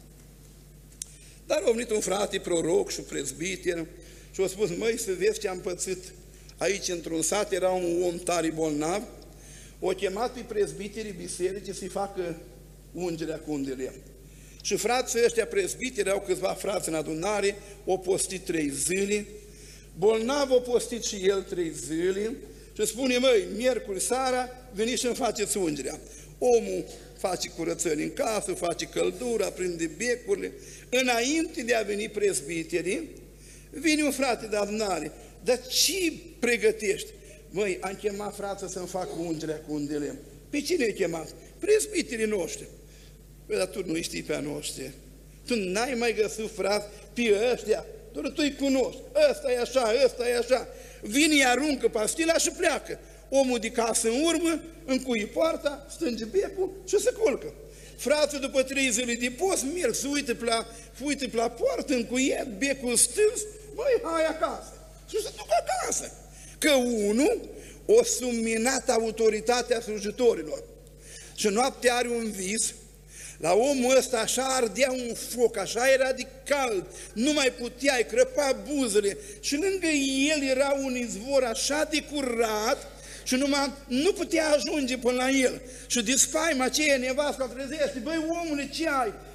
Speaker 1: dar a venit un frate proroc și prezbiter și a spus, măi, să vezi ce am pățit aici într-un sat, era un om tare bolnav, o chemat pe prezbiterii bisericii să-i facă ungerea cu un de lemn. Și frații ăștia prezbiteri, au câțiva frați în adunare, au postit trei zile, bolnav a postit și el trei zile și spune, măi, miercuri seara, veniți și îmi faceți ungerea. Omul face curățări în casă, face căldura, prinde becurile. Înainte de a veni prezbiterii, vine un frate de adunare. Dar ce pregătești? Măi, am chemat frață să-mi facă ungerea cu un de lemn. Pe cine ai chemat? Prezbiterii noștri. Păi, dar tu nu știi pe a noștri. Tu n-ai mai găsit, frate, pe ăștia. Doar tu îi cunoști. Ăsta e așa, ăsta e așa. Vine, îi aruncă pastila și pleacă. Omul de casă în urmă, încuie poarta, stânge becul și se culcă. Frații, după trei zile de post, merg, se uită pe la, uită pe la poartă, încuie, becul stâns, băi, hai acasă. Și se duc acasă. Că unul o subminat autoritatea slujitorilor. Și noaptea are un vis, la omul ăsta așa ardea un foc, așa era de cald, nu mai puteai, crăpa buzele și lângă el era un izvor așa de curat și numai nu putea ajunge până la el. Și de spaima aceea nevastă trezește, băi omule, ce ai?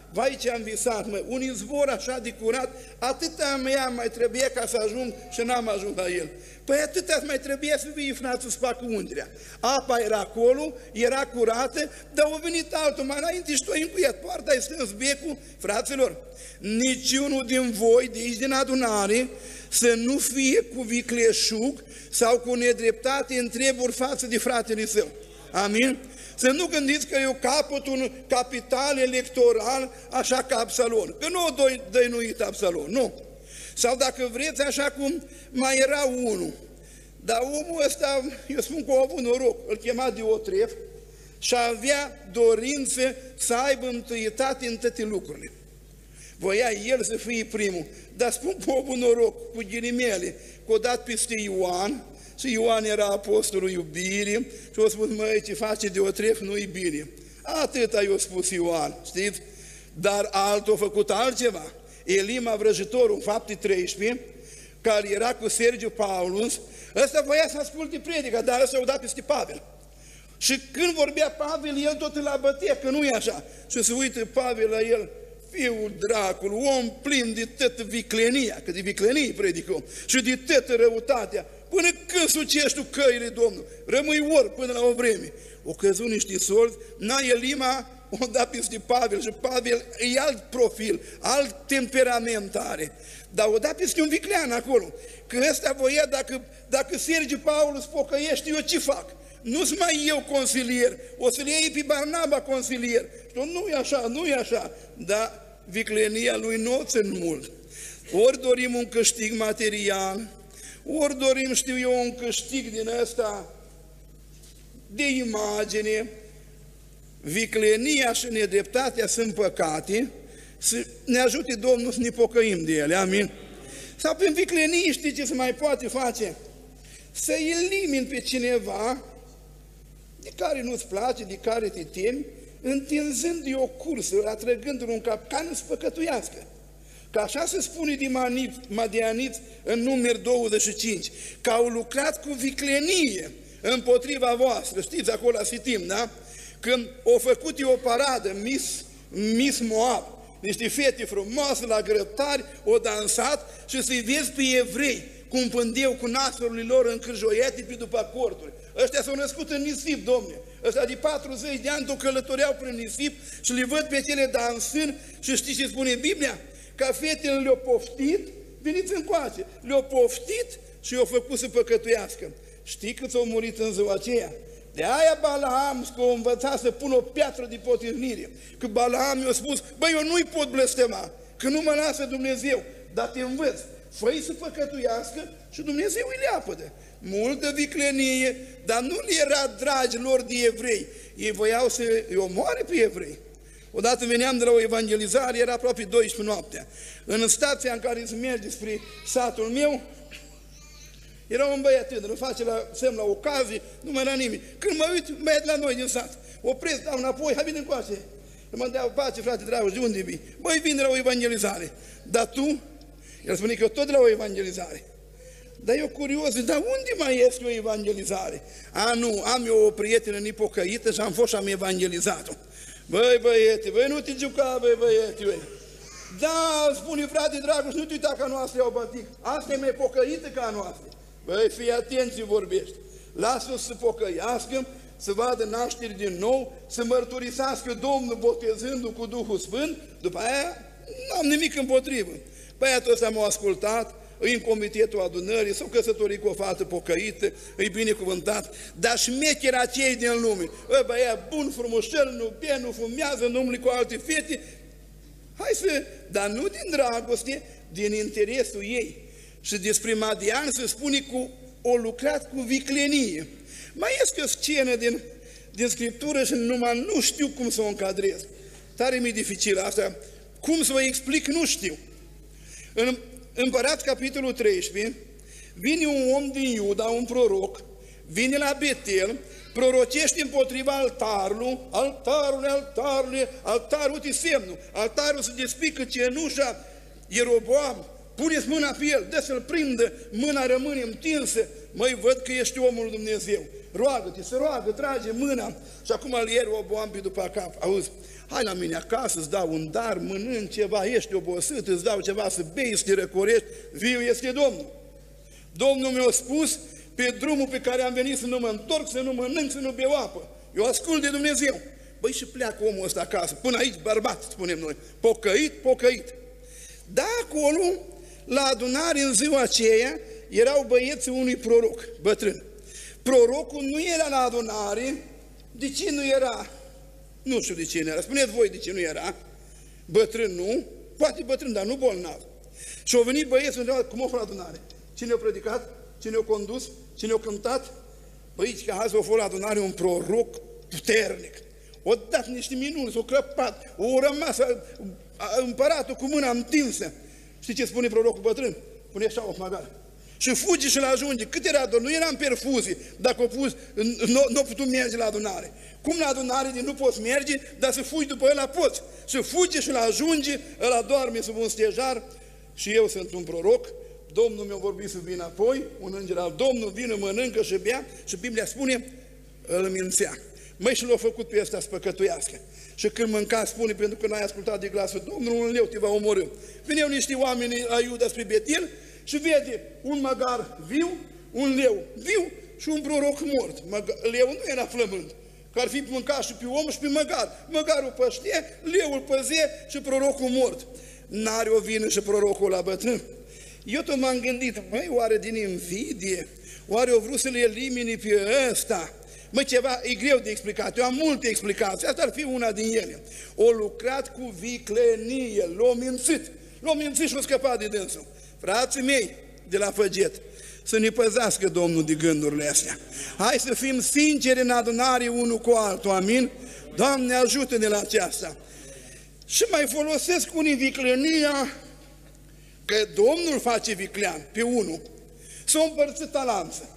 Speaker 1: vai ce am visat, mă, un izvor așa de curat, atâta mea mai trebuie ca să ajung și n-am ajuns la el. Păi atâta mai trebuie să vii, frate, să-ți facă undrea. Apa era acolo, era curată, dar a venit altul mai înainte și tu ai încuiat poarta, ai strâns becul. Fraților, niciunul din voi, de aici din adunare, să nu fie cu vicleșug sau cu nedreptate în treburi față de fratele său. Amin? Să nu gândiți că eu capăt un capital electoral așa ca Absalon, că nu o dăinuit Absalon, nu. Sau dacă vreți, așa cum mai era unul, dar omul ăsta, eu spun că a avut noroc, îl chema Diotref și avea dorință să aibă întâietate în toate lucrurile. Voia el să fie primul, dar spun că a avut noroc, cu ghilimele, că o dat peste Ioan, și Ioan era apostolul iubirii și a spus, măi, ce face Diotref nu-i bine. Atâta i-a spus Ioan, știți? Dar altul a făcut altceva. Elima, vrăjitorul, în Fapte treisprezece, care era cu Sergiu Paulus, ăsta voia să asculte predica, dar ăsta o dat peste Pavel. Și când vorbea Pavel, el tot îl abătea, că nu e așa. Și se uită Pavel la el, fiul dracului, om plin de tătă viclenia, că de viclenie predică, și de tătă răutatea, până când sucești tu căile, Domnul, rămâi orb până la o vreme. O căzut niște solzi, n-a Elima, o dat peste Pavel și Pavel e alt profil, alt temperament are. Dar o dat peste un viclean acolo, că ăsta voia, dacă, dacă Sergiu Paulus pocăiește, eu ce fac? Nu-s mai eu consilier, o să le iei pe Barnaba consilier. Nu e așa, nu e așa, dar viclenia lui nu o țin mult. Ori dorim un câștig material, ori dorim, știu eu, un câștig din ăsta de imagine. Viclenia și nedreptatea sunt păcate, să ne ajute Domnul să ne pocăim de ele, amin? Sau prin viclenie, știi ce se mai poate face? Să elimini pe cineva de care nu-ți place, de care te temi, întinzând-i o cursă, atrăgându-l un capcan să păcătuiască. Că așa se spune de madianiți în numeri douăzeci și cinci, că au lucrat cu viclenie împotriva voastră. Știți, acolo citim, da? Când au făcut o paradă, Miss, Miss Moab, niște fete frumoase la grăbtari, au dansat și să-i vezi pe evrei cum pândeau cu nasurile lor în cârjoiete pe după corturi. Ăștia s-au născut în nisip, domne. Ăștia de patruzeci de ani o călătoreau prin nisip și le văd pe cele dansând și știți ce spune Biblia? Ca fetele le-au poftit, veniți încoace, le-au poftit și i-au făcut să păcătuiască. Știi câți au murit în ziua aceea? De aia Balaam că o învăța să pună o piatră de potirnire. Că Balaam i-a spus, băi, eu nu-i pot blestema, că nu mă lasă Dumnezeu, dar te învăț. Fă-i să păcătuiască și Dumnezeu îi leapădă. Multă viclenie, dar nu le era dragi lor de evrei. Ei voiau să îi omoare pe evrei. Odată veneam de la o evangelizare, era aproape douăsprezece noaptea. În stația în care se merge spre satul meu, era un băiat tânăr, îmi face la, semn la ocazie, nu mai era nimeni. Când mă uit, băiat la noi din sat. Opresc, dau înapoi, hai vine încoace. Mă dea pace, frate dragă, de unde vii? Băi, vin de la o evangelizare. Dar tu? El spune că eu tot de la o evangelizare. Dar eu curios, dar unde mai este o evangelizare? A, nu, am eu o prietenă nepocăită și am fost și am evangelizat-o. Băi, băiete, băi, nu te juca, băi, băiete, băi. Da, spune frate Dragoș, nu te uita ca noastră au batic. Asta e mai pocăită ca a noastră. Băi, fii atent ce vorbești. Lasă-o să pocăiască, să vadă nașteri din nou, să mărturisească Domnul botezându-l cu Duhul Sfânt, după aia n-am nimic împotrivă. Băiatul ăsta m-a ascultat, îi în comitetul adunării, s-au căsătorit cu o fată pocăită, îi binecuvântat, dar șmechera cei din lume. Bă, băiat bun, frumușel, nu bine, nu fumează, nu umli cu alte fete. Hai să, dar nu din dragoste, din interesul ei. Și despre Madian se spune că o lucrat cu viclenie. Mai este o scenă din, din Scriptură și numai nu știu cum să o încadrez. Tare mi-e dificil asta. Cum să vă explic, nu știu. În Împărați, capitolul treisprezece, vine un om din Iuda, un proroc, vine la Betel, prorocește împotriva altarului, altarul, altarul, altarul, uite semnul, altarul se despică cenușa, Ieroboam, puneți mâna pe el, dă să-l prindă, mâna rămâne întinsă, măi, văd că ești omul lui Dumnezeu, roagă-te, se roagă, trage mâna și acum îl ieri o boambi după cap, auzi, hai la mine acasă, îți dau un dar, mănânc ceva, ești obosit, îți dau ceva să bei, să te răcorești, viu este Domnul. Domnul mi-a spus, pe drumul pe care am venit să nu mă întorc, să nu mănânc, să nu beau apă. Eu ascult de Dumnezeu. Băi, și pleacă omul ăsta acasă, până aici bărbat, spunem noi, pocăit, pocăit. Da, acolo, la adunare în ziua aceea, erau băieții unui proroc, bătrân. Prorocul nu era la adunare, de ce nu era? Nu știu de ce nu era, spuneți voi de ce nu era. Bătrân nu, poate bătrân, dar nu bolnav. Și au venit băieții undeva, cum au fost la adunare? Cine a predicat? Cine a condus? Cine a cântat? Păi, că azi a fost la adunare un proroc puternic. O dat niște minuni, s-o crăpat, o rămas împăratul cu mâna întinsă. Știi ce spune prorocul bătrân? Pune așa o magară. Și fugi și-l ajunge. Cât era dor? Nu era în perfuzii. Dacă o pus, nu, nu a putut merge la adunare. Cum la adunare de nu poți merge, dar să fugi după ăla poți. Și fugi și-l ajunge, ăla doarme sub un stejar. Și eu sunt un proroc. Domnul mi-a vorbit să vin apoi, un înger al Domnului vină, mănâncă și bea. Și Biblia spune, îl mințea. Măi, și l-a făcut pe ăsta să păcătuiască. Și când mânca, spune, pentru că n-ai ascultat de glasul Domnului, un leu te va omorî. Vineau niște oameni la Iuda spre Betel și vede un măgar viu, un leu viu și un proroc mort. Leu nu era flămând, că ar fi mâncat și pe om și pe măgar. Măgarul păștie, leul păzie și prorocul mort. N-are o vină și prorocul la bătrân. Eu tot m-am gândit, măi, oare din invidie? Oare o vrut să le elimine pe ăsta? Măi, ceva e greu de explicat, eu am multe explicații, asta ar fi una din ele. O lucrat cu viclenie, l-o mințit, l-o mințit și l-o scăpat de dânsul. Frații mei de la Făget, să ne păzească Domnul de gândurile astea. Hai să fim sinceri în adunare unul cu altul, amin? Doamne, ajută-ne la aceasta. Și mai folosesc unii viclenia, că Domnul face viclean pe unul, s-o împărțit talanță.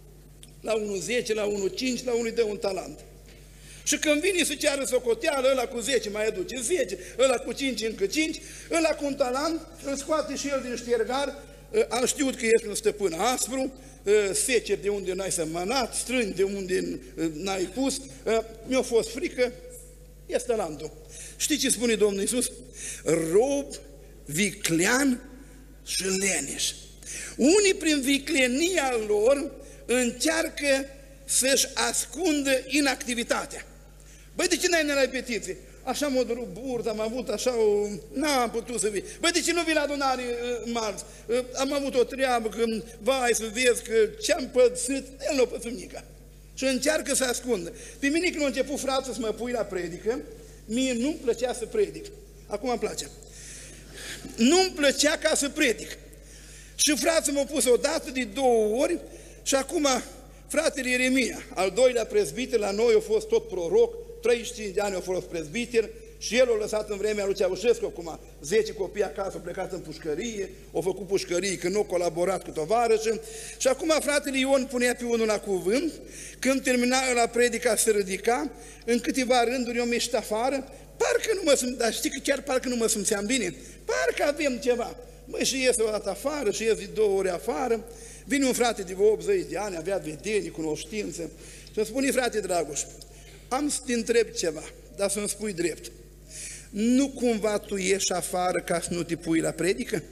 Speaker 1: La unul zece, la unul cinci, la unul dă un talent. Și când vine să ceară socoteală, ăla cu zece mai aduce zece, ăla cu cinci încă cinci, ăla cu un talent, îl scoate și el din ștergar, am știut că ești un stăpân aspru, seceri de unde n-ai sămănat, strângi de unde n-ai pus, mi-a fost frică, este talentul. Știi ce spune Domnul Iisus? Rob, viclean și leneș. Unii prin viclenia lor încearcă să-și ascundă inactivitatea. Băi, de ce n-ai la repetiție? Așa m-a durut burta, am avut așa o... N-am putut să vii. Băi, de ce nu vii la adunare uh, marți? Uh, am avut o treabă când, vai, să vezi că ce-am pățit, el nu a pățit nimica. Și încearcă să ascundă. Pe mine când a început frață să mă pui la predică, mie nu-mi plăcea să predic. Acum îmi place. Nu-mi plăcea ca să predic. Și frații m-au pus o dată, de două ori, și acum fratele Ieremia, al doilea prezbiter, la noi a fost tot proroc, treizeci și cinci de ani a fost prezbiter și el a lăsat în vremea lui Ceaușescu, acum zece copii acasă, au plecat în pușcărie, au făcut pușcării când nu au colaborat cu tovarășii. Și acum fratele Ion punea pe unul la cuvânt, când termina la predica se ridica, în câteva rânduri eu mi-ești afară, parcă nu mă simțeam, dar știi că chiar parcă nu mă simțeam bine, parcă avem ceva. Măi, și ies o dată afară, și ies de două ori afară. Vine un frate de optzeci de ani, avea vedenie, cunoștință, și îmi spune, frate Dragoș, am să te întreb ceva, dar să-mi spui drept. Nu cumva tu ieși afară ca să nu te pui la predică?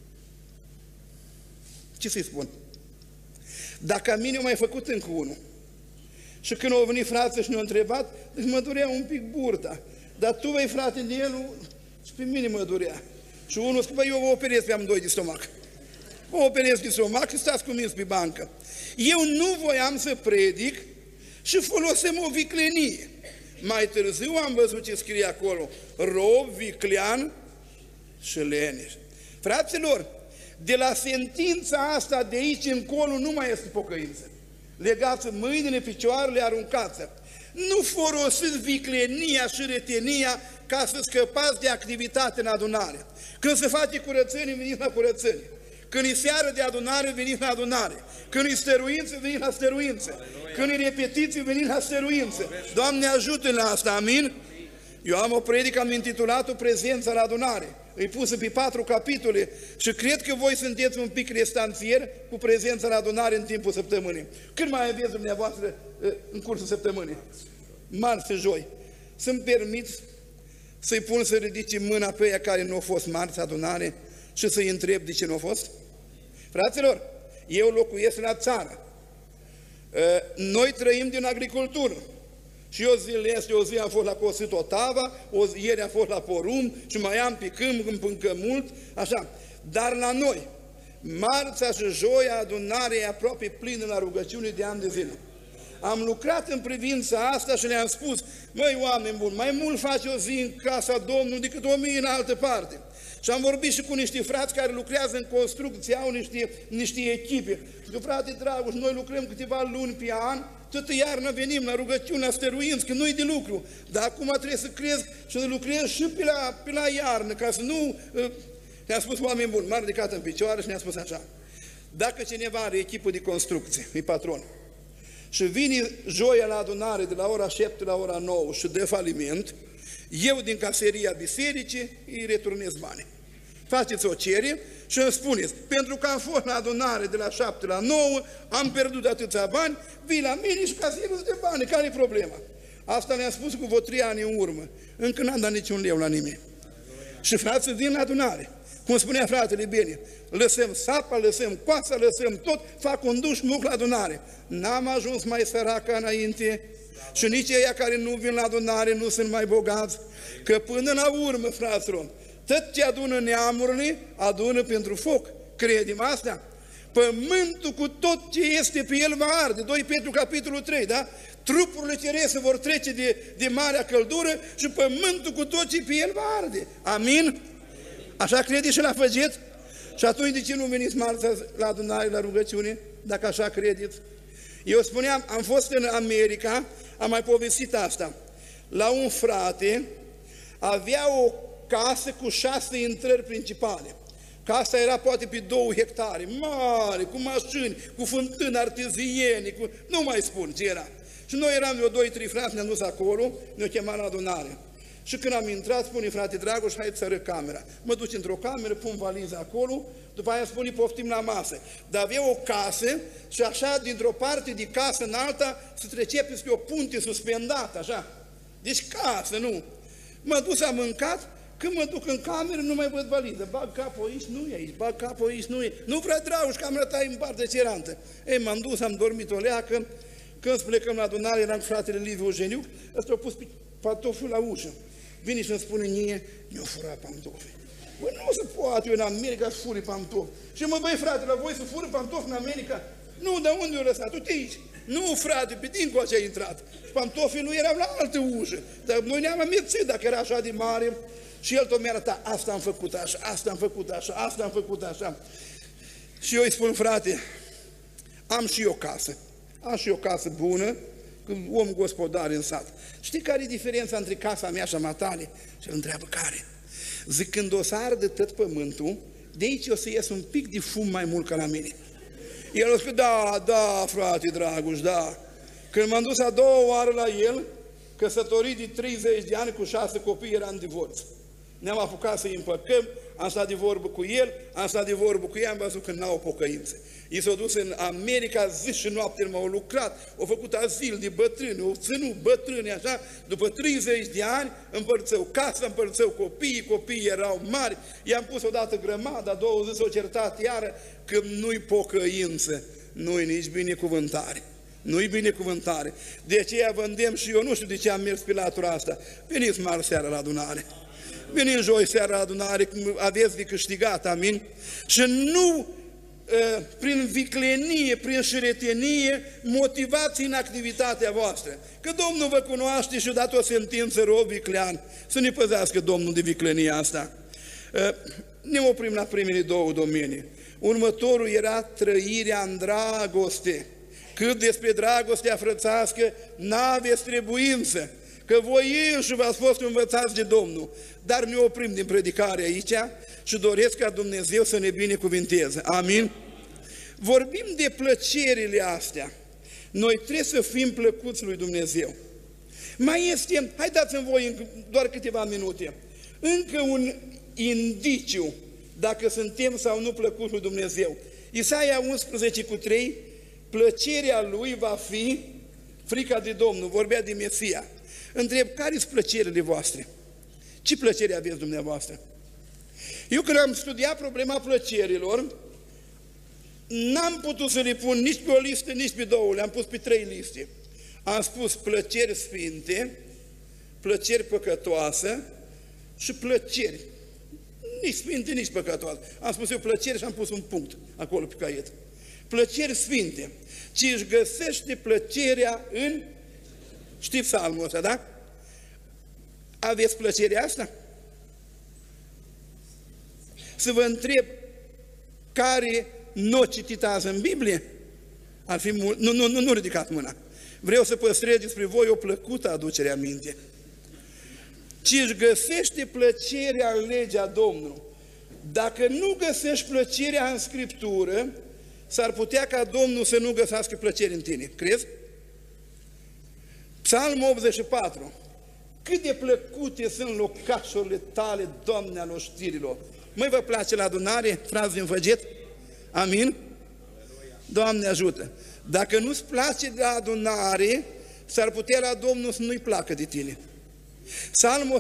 Speaker 1: Ce să-i spun? Dacă a mine au mai făcut încă unul. Și când au venit frații și ne-au întrebat, deci mă durea un pic burta. Dar tu, vei frate, de el, și pe mine mă durea. Și unul spune, eu vă operez pe amândoi de stomac. Vă operez de stomac și stați cu mine pe bancă. Eu nu voiam să predic și folosem o viclenie. Mai târziu am văzut ce scrie acolo, rob, viclean și leneș. Fraților, de la sentința asta de aici încolo nu mai este pocăință. Legați mâinile, picioarele, aruncați. Nu folosiți viclenia și retenia ca să scăpați de activitate în adunare. Când se face curățenie, veniți la curățenie. Când e seară de adunare, veniți la adunare. Când e stăruință, veniți la stăruință. Când e repetiție, veniți la stăruință. Doamne, ajută-ne la asta, amin? Eu am o predică, am intitulat-o Prezența la adunare. e pusă pe patru capitole și cred că voi sunteți un pic restanțieri cu prezența la adunare în timpul săptămânii. Când mai aveți dumneavoastră în cursul săptămânii? Marți și joi. Să-mi permiți să-i pun să ridice mâna pe ea care nu a fost marți adunare și să-i întreb de ce nu a fost? Fraților, eu locuiesc la țară. Noi trăim din agricultură. Și eu zilele astea, o zi am fost la Cosit Otava, o zi, ieri am fost la Porum și mai am pe câmp încă mult, așa. Dar la noi, marțea și joia adunarea e aproape plină la rugăciune de ani de zile. Am lucrat în privința asta și le-am spus, măi oameni buni, mai mult face o zi în casa Domnului decât o mie în altă parte. Și am vorbit și cu niște frați care lucrează în construcție, au niște, niște echipe. Și că, frate Dragoș, noi lucrăm câteva luni pe an, toată iarna venim la rugăciune, la stăruinți, că nu-i de lucru. Dar acum trebuie să crezi și să lucrez și pe la, pe la iarnă, ca să nu... Ne-a spus oameni buni, m-a ridicat în picioare și ne-a spus așa. Dacă cineva are echipă de construcție, e patron, și vine joia la adunare de la ora șapte la ora nouă și dă faliment, eu din caseria bisericii îi returnez bani. Faceți o cerere și îmi spuneți, pentru că am fost la adunare de la șapte la nouă, am pierdut atâția bani, vii la mine și casierul de bani, care e problema? Asta le-am spus cu vreo trei ani în urmă, încă n-am dat niciun leu la nimeni. Și frații vin la adunare. Cum spunea fratele bine, lăsăm sapa, lăsăm coața, lăsăm tot, fac un duș muc la adunare. N-am ajuns mai sărac ca înainte și nici ei care nu vin la adunare nu sunt mai bogați, că până la urmă, fraților, tot ce adună neamurile, adună pentru foc. Credem asta? Pământul cu tot ce este pe el va arde. doi Petru, capitolul trei, da? Trupurile cerese vor trece de, de marea căldură și pământul cu tot ce pe el va arde. Amin? Așa credeți și la Făget? Și atunci de ce nu veniți marțea la adunare, la rugăciune, dacă așa credeți? Eu spuneam, am fost în America, am mai povestit asta. La un frate avea o casă cu șase intrări principale. Casa era poate pe două hectare, mare, cu mașini, cu fântâni arteziene, cu... nu mai spun ce era. Și noi eram eu doi, trei frați, ne-am dus acolo, ne-au chemat la adunare. Și când am intrat, spune frate Dragoș, hai să arăt camera. Mă duc într-o cameră, pun valiza acolo, după aia spune poftim la masă. Dar avea o casă și așa, dintr-o parte de casă în alta, se trece pe o punte suspendată, așa. Deci casă, nu. Mă duc, am mâncat, când mă duc în cameră, nu mai văd valiză. Bag capul aici, nu e aici, bag capul aici, nu e. Nu, frate Dragoș, camera ta e în partea cealaltă. Ei, m-am dus, am dormit o leacă, când plecăm la adunare, eram cu fratele Liviu Eugeniu, ăsta a pus pantoful la ușă. Vine și îmi spune mie, mi-au furat pantofi. Bă, nu se poate eu în America să furi pantofi. Și mă, băi frate, la voi să fură pantofi în America? Nu, dar unde o lăsat? Uite aici. Nu, frate, pe dincolo ce a intrat. Și pantofii lui erau la altă ușă. Dar noi ne-am amețit dacă era așa de mare. Și el tot mi-a arătat, asta am făcut așa, asta am făcut așa, asta am făcut așa. Și eu îi spun, frate, am și eu casă. Am și eu casă bună, om gospodar în sat. Știi care e diferența între casa mea și a matale? Și îl întreabă care? Zic, când o să ardă tot pământul, de aici o să ies un pic de fum mai mult ca la mine. El a spus, da, da, frate Dragoș, da. Când m-am dus a doua oară la el, căsătorit de treizeci de ani cu șase copii, era în divorț. Ne-am apucat să-i împăcăm, am stat de vorbă cu el, am stat de vorbă cu ea, am văzut că n-au pocăință. Ei s-au dus în America zi și noapte, m-au lucrat, au făcut azil de bătrâni, au ținut bătrâni așa, după treizeci de ani împărțău casa, împărțău copiii, copiii erau mari, i-am pus odată grămada, două zi s-au certat iară, că nu-i pocăință, nu-i nici binecuvântare. Nu-i binecuvântare. De aceea vă îndemn și eu, nu știu de ce am mers pe latura asta, veniți marți seara la adunare. Veniți joi seara la adunare, aveți de câștigat, amin? Și nu prin viclenie, prin șiretenie, motivați în activitatea voastră. Că Domnul vă cunoaște și a dat o sentință rău viclean. Să ne păzească Domnul de viclenia asta. Ne oprim la primele două domenii. Următorul era trăirea în dragoste. Cât despre dragostea frățească, n-aveți trebuință, că voi înși v-ați fost învățați de Domnul. Dar ne oprim din predicare aici și doresc ca Dumnezeu să ne binecuvinteze. Amin? Vorbim de plăcerile astea. Noi trebuie să fim plăcuți lui Dumnezeu. Mai este, hai dați-mi voi doar câteva minute, încă un indiciu dacă suntem sau nu plăcuți lui Dumnezeu. Isaia unsprezece cu trei, plăcerea lui va fi frica de Domnul, vorbea de Mesia. Întreb, care sunt plăcerile voastre? Ce plăcere aveți dumneavoastră? Eu când am studiat problema plăcerilor, n-am putut să le pun nici pe o listă, nici pe două, le-am pus pe trei liste. Am spus plăceri sfinte, plăceri păcătoase și plăceri. Nici sfinte, nici păcătoase. Am spus eu plăceri și am pus un punct acolo pe caiet. Plăceri sfinte. Ci își găsește plăcerea în... Știți psalmul ăsta, da? Aveți plăcerea asta? Să vă întreb, care n-o citit azi în Biblie? Ar fi mult... Nu, nu, nu, nu ridicați mâna. Vreau să păstrez despre voi o plăcută aducere aminte. Ci își găsește plăcerea în legea Domnului. Dacă nu găsești plăcerea în Scriptură, s-ar putea ca Domnul să nu găsească plăcere în tine. Crezi? Psalmul optzeci și patru. Cât de plăcute sunt locașurile tale, Doamne, al oștirilor. Măi, vă place la adunare, frați din Făget? Amin? Doamne ajută! Dacă nu-ți place de adunare, s-ar putea la Domnul să nu-i placă de tine. Psalmul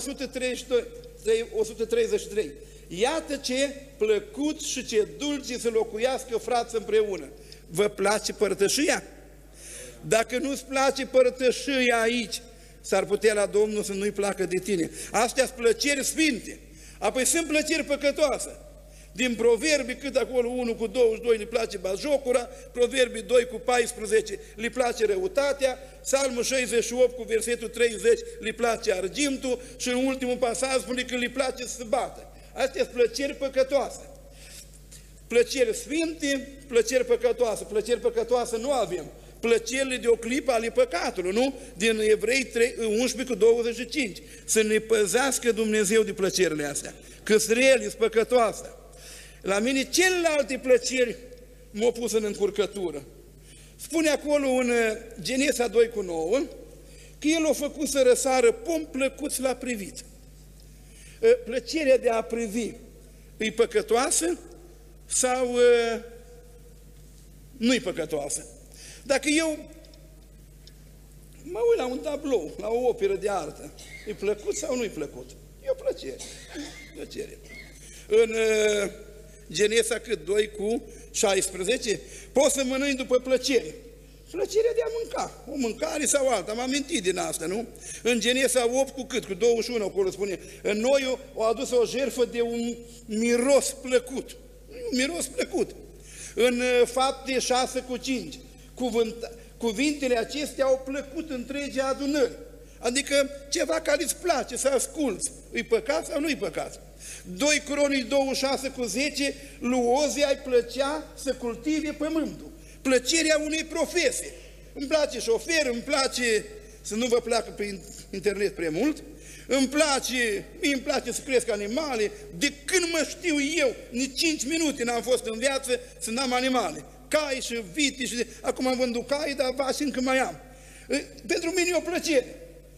Speaker 1: o sută treizeci și trei. Iată ce plăcut și ce dulce să locuiască frați împreună. Vă place părtășia? Dacă nu-ți place părtășia aici, s-ar putea la Domnul să nu-i placă de tine. Astea sunt plăceri sfinte. Apoi sunt plăceri păcătoase. Din Proverbii, cât acolo unu cu douăzeci și doi le place batjocura, Proverbii doi cu paisprezece le place răutatea, Psalmul șaizeci și opt cu versetul treizeci le place argintul și în ultimul pasaj spune că le place să se bată. Astea sunt plăceri păcătoase. Plăceri sfinte, plăceri păcătoase. Plăceri păcătoase nu avem. Plăcerile de o clipă ale păcatului, nu? Din Evrei unsprezece cu douăzeci și cinci. Să ne păzească Dumnezeu de plăcerile astea. Că-s rele, sunt păcătoase. La mine celelalte plăceri m-au pus în încurcătură. Spune acolo în Genesa doi cu nouă că el a făcut să răsară pomi plăcuți la privit. Plăcerea de a privi e păcătoasă sau nu e păcătoasă? Dacă eu mă uit la un tablou, la o operă de artă, e plăcut sau nu e plăcut? E o plăcere. plăcere. În uh, Genesa cât doi cu șaisprezece, poți să mănânci după plăcere. Plăcerea de a mânca, o mâncare sau alta, m-am mintit din asta, nu? În Genesa opt cu cât? Cu douăzeci și unu, acolo spune, în Noiu o adus o jertfă de un miros plăcut. Un miros plăcut. În uh, Fapte șase cu cinci, cuvânt, cuvintele acestea au plăcut întregii adunări. Adică ceva care îți place să asculți. Îi păcat sau nu-i păcat? doi Cronici douăzeci și șase cu zece, lui Ozia îi plăcea să cultive pământul. Plăcerea unei profesii. Îmi place șofer, îmi place să nu vă placă pe internet prea mult, îmi place, mie îmi place să cresc animale, de când mă știu eu, nici cinci minute n-am fost în viață să n-am animale. Cai și vite și... Acum am vândut cai, dar vaci încă mai am. Pentru mine e o plăcere.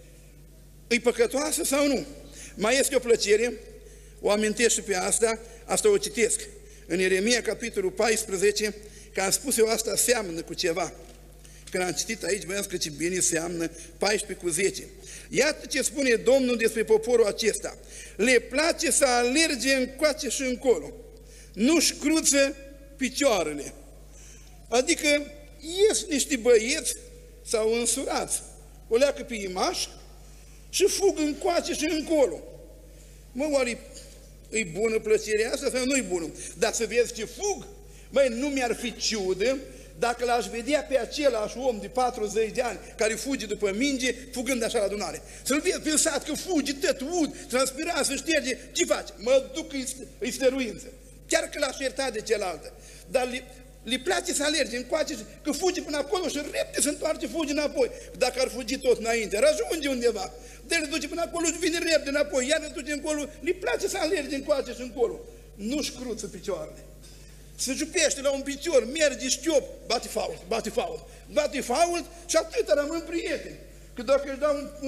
Speaker 1: E păcătoasă sau nu? Mai este o plăcere, o amintesc și pe asta, asta o citesc. În Ieremia, capitolul paisprezece, că am spus eu asta seamănă cu ceva. Când am citit aici, voiam că ce bine seamănă, paisprezece cu zece. Iată ce spune Domnul despre poporul acesta. Le place să alerge încoace și încolo. Nu-și cruță picioarele. Adică ies niște băieți sau însurați, o leacă pe imaș și fug încoace și încolo. Mă, oare e bună plăcerea asta sau nu e bună? Dar să vezi ce fug, măi, nu mi-ar fi ciudă dacă l-aș vedea pe același om de patruzeci de ani care fuge după minge, fugând așa la adunare. Să-l vezi pe sat că fuge, tot ud, transpira, să șterge, ce face? Mă duc, îi stăruință. Chiar că l-aș ierta de cealaltă. Dar li, li place să alerge încoace, că fuge până acolo și repede se întoarce, fuge înapoi. Dacă ar fugi tot înainte, ar ajunge undeva. De le duce până acolo și vine repede înapoi, iar le duce încolo, li place să alerge încoace și încolo. Nu-și cruță picioarele. Se jupește la un picior, merge știop, bate fault, bate fault, bate fault și atâta rămân prieteni. Că dacă își dau un, un,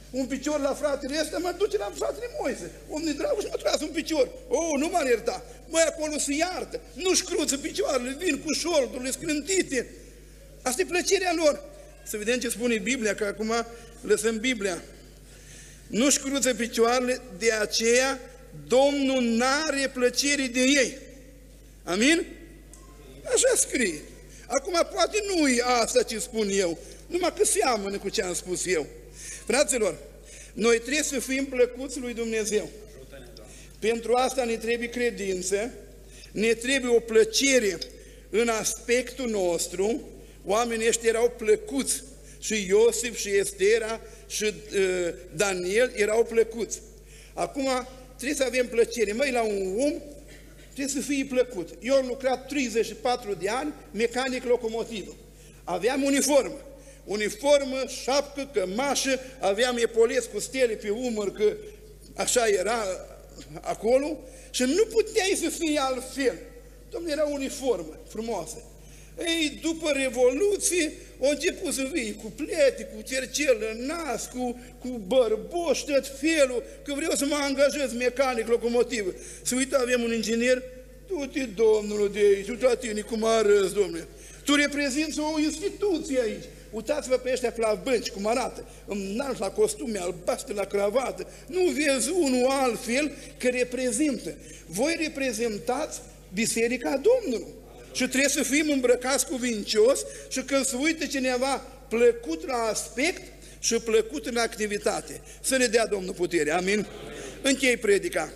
Speaker 1: un picior la fratele ăsta, mă duce la fratele Moise. Omul dragul și mă tras un picior. Oh, nu m-a iertat. Măi, acolo se iartă. Nu-și cruță picioarele, vin cu șoldurile scrântite. Asta e plăcerea lor. Să vedem ce spune Biblia, că acum lăsăm Biblia. Nu-și cruță picioarele, de aceea Domnul n-are plăcere de ei. Amin? Așa scrie. Acum poate nu e asta ce spun eu, numai că seamănă cu ce am spus eu. Fraților, noi trebuie să fim plăcuți lui Dumnezeu. Pentru asta ne trebuie credință, ne trebuie o plăcere în aspectul nostru. Oamenii ăștia erau plăcuți. Și Iosif, și Estera, și uh, Daniel erau plăcuți. Acum trebuie să avem plăcere. Măi, la un om trebuie să fie plăcut. Eu am lucrat treizeci și patru de ani mecanic locomotivă. Aveam uniformă. Uniformă, șapcă, cămașă, aveam epoleți cu stele pe umăr, că așa era acolo, și nu puteai să fie altfel. Dom'le, era uniformă frumoasă. Ei, după Revoluție, au început să vii cu plete, cu cercel în nas, cu, cu bărboși, tot felul, că vreau să mă angajez mecanic locomotivă. Să uită, avem un inginer, du-te, domnul, de aici, uita tine cum arăți, domnule. Tu reprezinți o instituție aici. Uitați-vă pe ăștia pe la bănci, cum arată, înalt la costume, albastre la cravată. Nu vezi unul altfel că reprezintă. Voi reprezentați Biserica Domnului. Și trebuie să fim îmbrăcați cuvincios și când se uită cineva plăcut la aspect și plăcut în activitate. Să ne dea Domnul putere. Amin? Amin. Închei predica.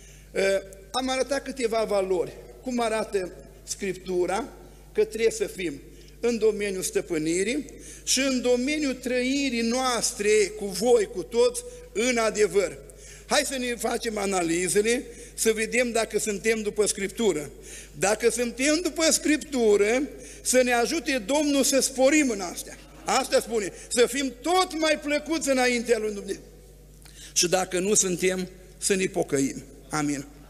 Speaker 1: Am arătat câteva valori. Cum arată Scriptura, că trebuie să fim în domeniul stăpânirii și în domeniul trăirii noastre cu voi, cu toți, în adevăr. Hai să ne facem analizele, să vedem dacă suntem după Scriptură. Dacă suntem după Scriptură, să ne ajute Domnul să sporim în astea. Asta spune, să fim tot mai plăcuți înaintea lui Dumnezeu. Și dacă nu suntem, să ne pocăim. Amin.